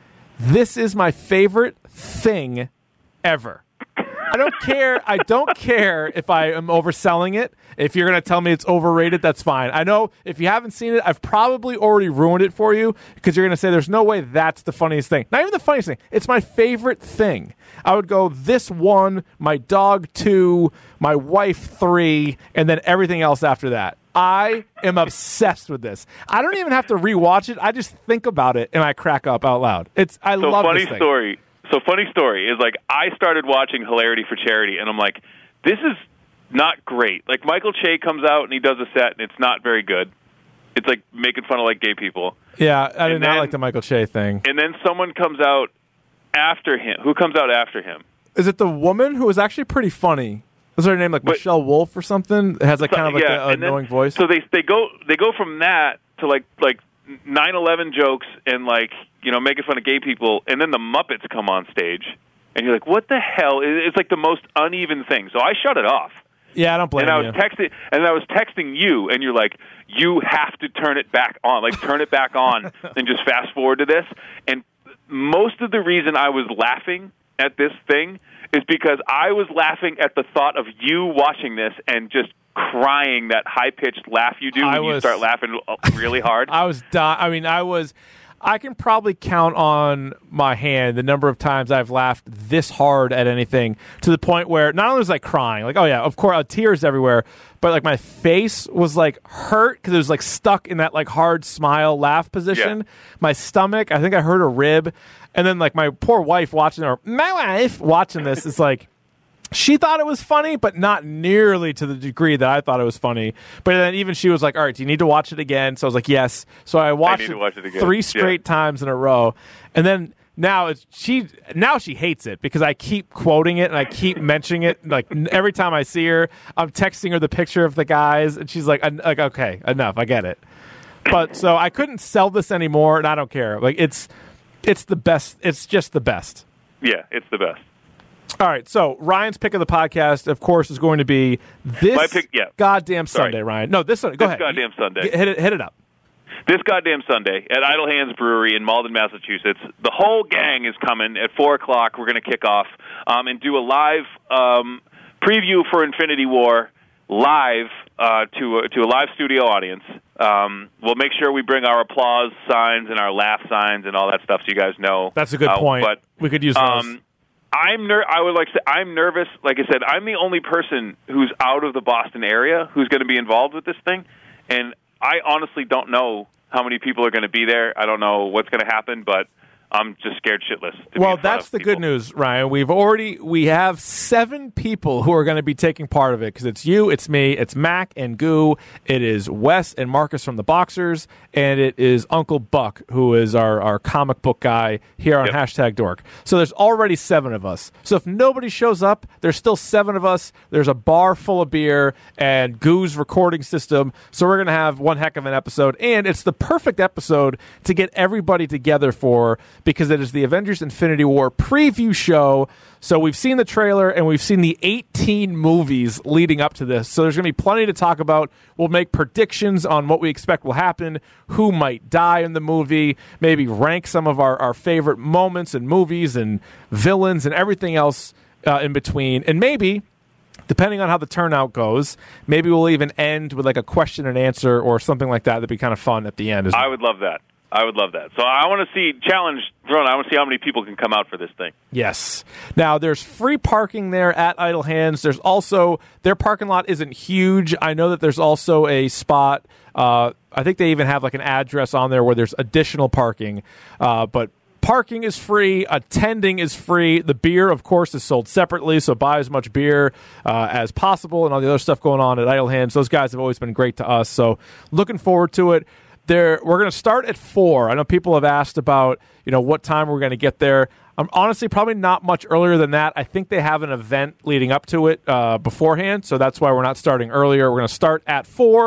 this is my favorite thing ever. I don't care. I don't care if I am overselling it. If you're going to tell me it's overrated, that's fine. I know if you haven't seen it, I've probably already ruined it for you because you're going to say there's no way that's the funniest thing. Not even the funniest thing. It's my favorite thing. I would go this one, my dog two, my wife three, and then everything else after that. I am obsessed with this. I don't even have to rewatch it. I just think about it and I crack up out loud. It's I so love funny this thing. story. So funny story is like I started watching Hilarity for Charity, and I'm like, this is not great. Like Michael Che comes out and he does a set, and it's not very good. It's like making fun of like gay people. Yeah, I did And not then- like the Michael Che thing. And then someone comes out after him. Who comes out after him? Is it the woman who was actually pretty funny? Was her name like But- Michelle Wolf or something? It has like kind of like yeah, an and then- annoying voice. So they they go they go from that to like like nine eleven jokes and like you know making fun of gay people, and then the Muppets come on stage, and you're like, what the hell? It- It's like the most uneven thing. So I shut it off. Yeah, I don't blame And I you. was texting, and I was texting you, and you're like, "You have to turn it back on, like turn it back on, and just fast forward to this." And most of the reason I was laughing at this thing is because I was laughing at the thought of you watching this and just crying that high pitched laugh you do I when you was- start laughing really hard. I was di- I mean, I was. I can probably count on my hand the number of times I've laughed this hard at anything to the point where not only was I crying, like, oh yeah, of course, uh, tears everywhere, but like my face was like hurt because it was like stuck in that like hard smile laugh position. Yeah. My stomach, I think I hurt a rib, and then like my poor wife watching, or my wife watching this is like. She thought it was funny, but not nearly to the degree that I thought it was funny. But then even she was like, all right, do you need to watch it again? So I was like, yes. So I watched need to it, watch it again. three straight Yeah. times in a row. And then now it's, she now she hates it because I keep quoting it and I keep mentioning it. Like n- every time I see her, I'm texting her the picture of the guys. And she's like, "En- like okay, enough. I get it. But so I couldn't sell this anymore, and I don't care. Like it's it's the best. It's just the best. Yeah, it's the best. All right, so Ryan's pick of the podcast, of course, is going to be this My pick- yeah. goddamn Sorry. Sunday, Ryan. No, this Sunday. Go This ahead. goddamn Sunday. G- Hit it, hit it up. This goddamn Sunday at Idle Hands Brewery in Malden, Massachusetts. The whole gang is coming at four o'clock. We're going to kick off um, and do a live um, preview for Infinity War live uh, to a, to a live studio audience. Um, we'll make sure we bring our applause signs and our laugh signs and all that stuff so you guys know. That's a good Uh, point. But we could use those. um, I'm ner- I would like to say I'm nervous. Like I said, I'm the only person who's out of the Boston area who's going to be involved with this thing, and I honestly don't know how many people are going to be there. I don't know what's going to happen, but I'm just scared shitless. to be Well, in front that's of the people. good news, Ryan. We've already we have seven people who are going to be taking part of it because it's you, it's me, it's Mac and Goo, it is Wes and Marcus from the Boxers, and it is Uncle Buck, who is our, our comic book guy here on Yep. hashtag Dork. So there's already seven of us. So if nobody shows up, there's still seven of us. There's a bar full of beer and Goo's recording system. So we're going to have one heck of an episode, and it's the perfect episode to get everybody together for. Because it is the Avengers Infinity War preview show. So we've seen the trailer and we've seen the eighteen movies leading up to this. So there's going to be plenty to talk about. We'll make predictions on what we expect will happen, who might die in the movie, maybe rank some of our, our favorite moments and movies and villains and everything else uh, in between. And maybe, depending on how the turnout goes, maybe we'll even end with like a question and answer or something like that. That'd be kind of fun at the end. As well. I would love that. I would love that. So I want to see challenge Ron. I want to see how many people can come out for this thing. Yes. Now, there's free parking there at Idle Hands. There's also, their parking lot isn't huge. I know that there's also a spot. Uh, I think they even have like an address on there where there's additional parking. Uh, but parking is free. Attending is free. The beer, of course, is sold separately. So buy as much beer uh, as possible and all the other stuff going on at Idle Hands. Those guys have always been great to us. So looking forward to it. There, we're going to start at four. I know people have asked about, you know, what time we're going to get there. I'm honestly probably not much earlier than that. I think they have an event leading up to it uh, beforehand, so that's why we're not starting earlier. We're going to start at four.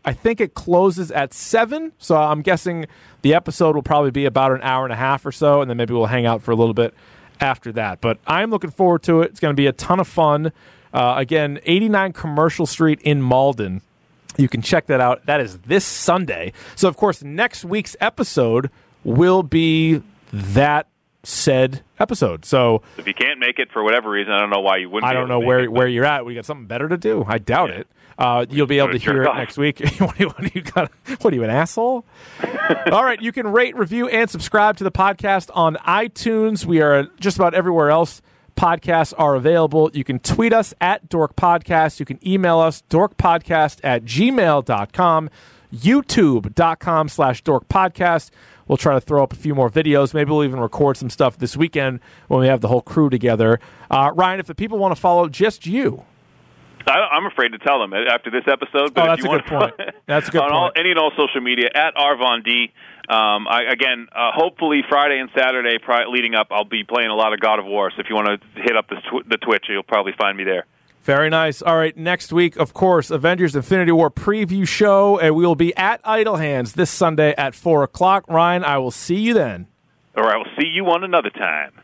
I think it closes at seven, so I'm guessing the episode will probably be about an hour and a half or so, and then maybe we'll hang out for a little bit after that. But I'm looking forward to it. It's going to be a ton of fun. Uh, again, eighty-nine Commercial Street in Malden. You can check that out. That is this Sunday. So, of course, next week's episode will be that said episode. So if you can't make it for whatever reason, I don't know why you wouldn't. I be don't able know to where make it, where you're at. We got something better to do. I doubt Yeah. it. Uh, you'll be able to hear it off. next week. what, do you, what do you got? What are you, an asshole? All right, you can rate, review, and subscribe to the podcast on iTunes. We are just about everywhere else podcasts are available. You can tweet us at Dork Podcast. You can email us dorkpodcast at gmail dot com, youtube.com slash Dork Podcast. We'll try to throw up a few more videos. Maybe we'll even record some stuff this weekend when we have the whole crew together. Uh, Ryan, if the people want to follow just you. I, I'm afraid to tell them after this episode. But Oh, if that's you a good want, point. That's a good on point. all, any and all social media, at Arvon D. Um, I, again, uh, hopefully Friday and Saturday pri- leading up, I'll be playing a lot of God of War. So if you want to hit up the, tw- the Twitch, you'll probably find me there. Very nice. All right, next week, of course, Avengers Infinity War preview show, and we will be at Idle Hands this Sunday at four o'clock. Ryan, I will see you then. All right, we'll see you on another time.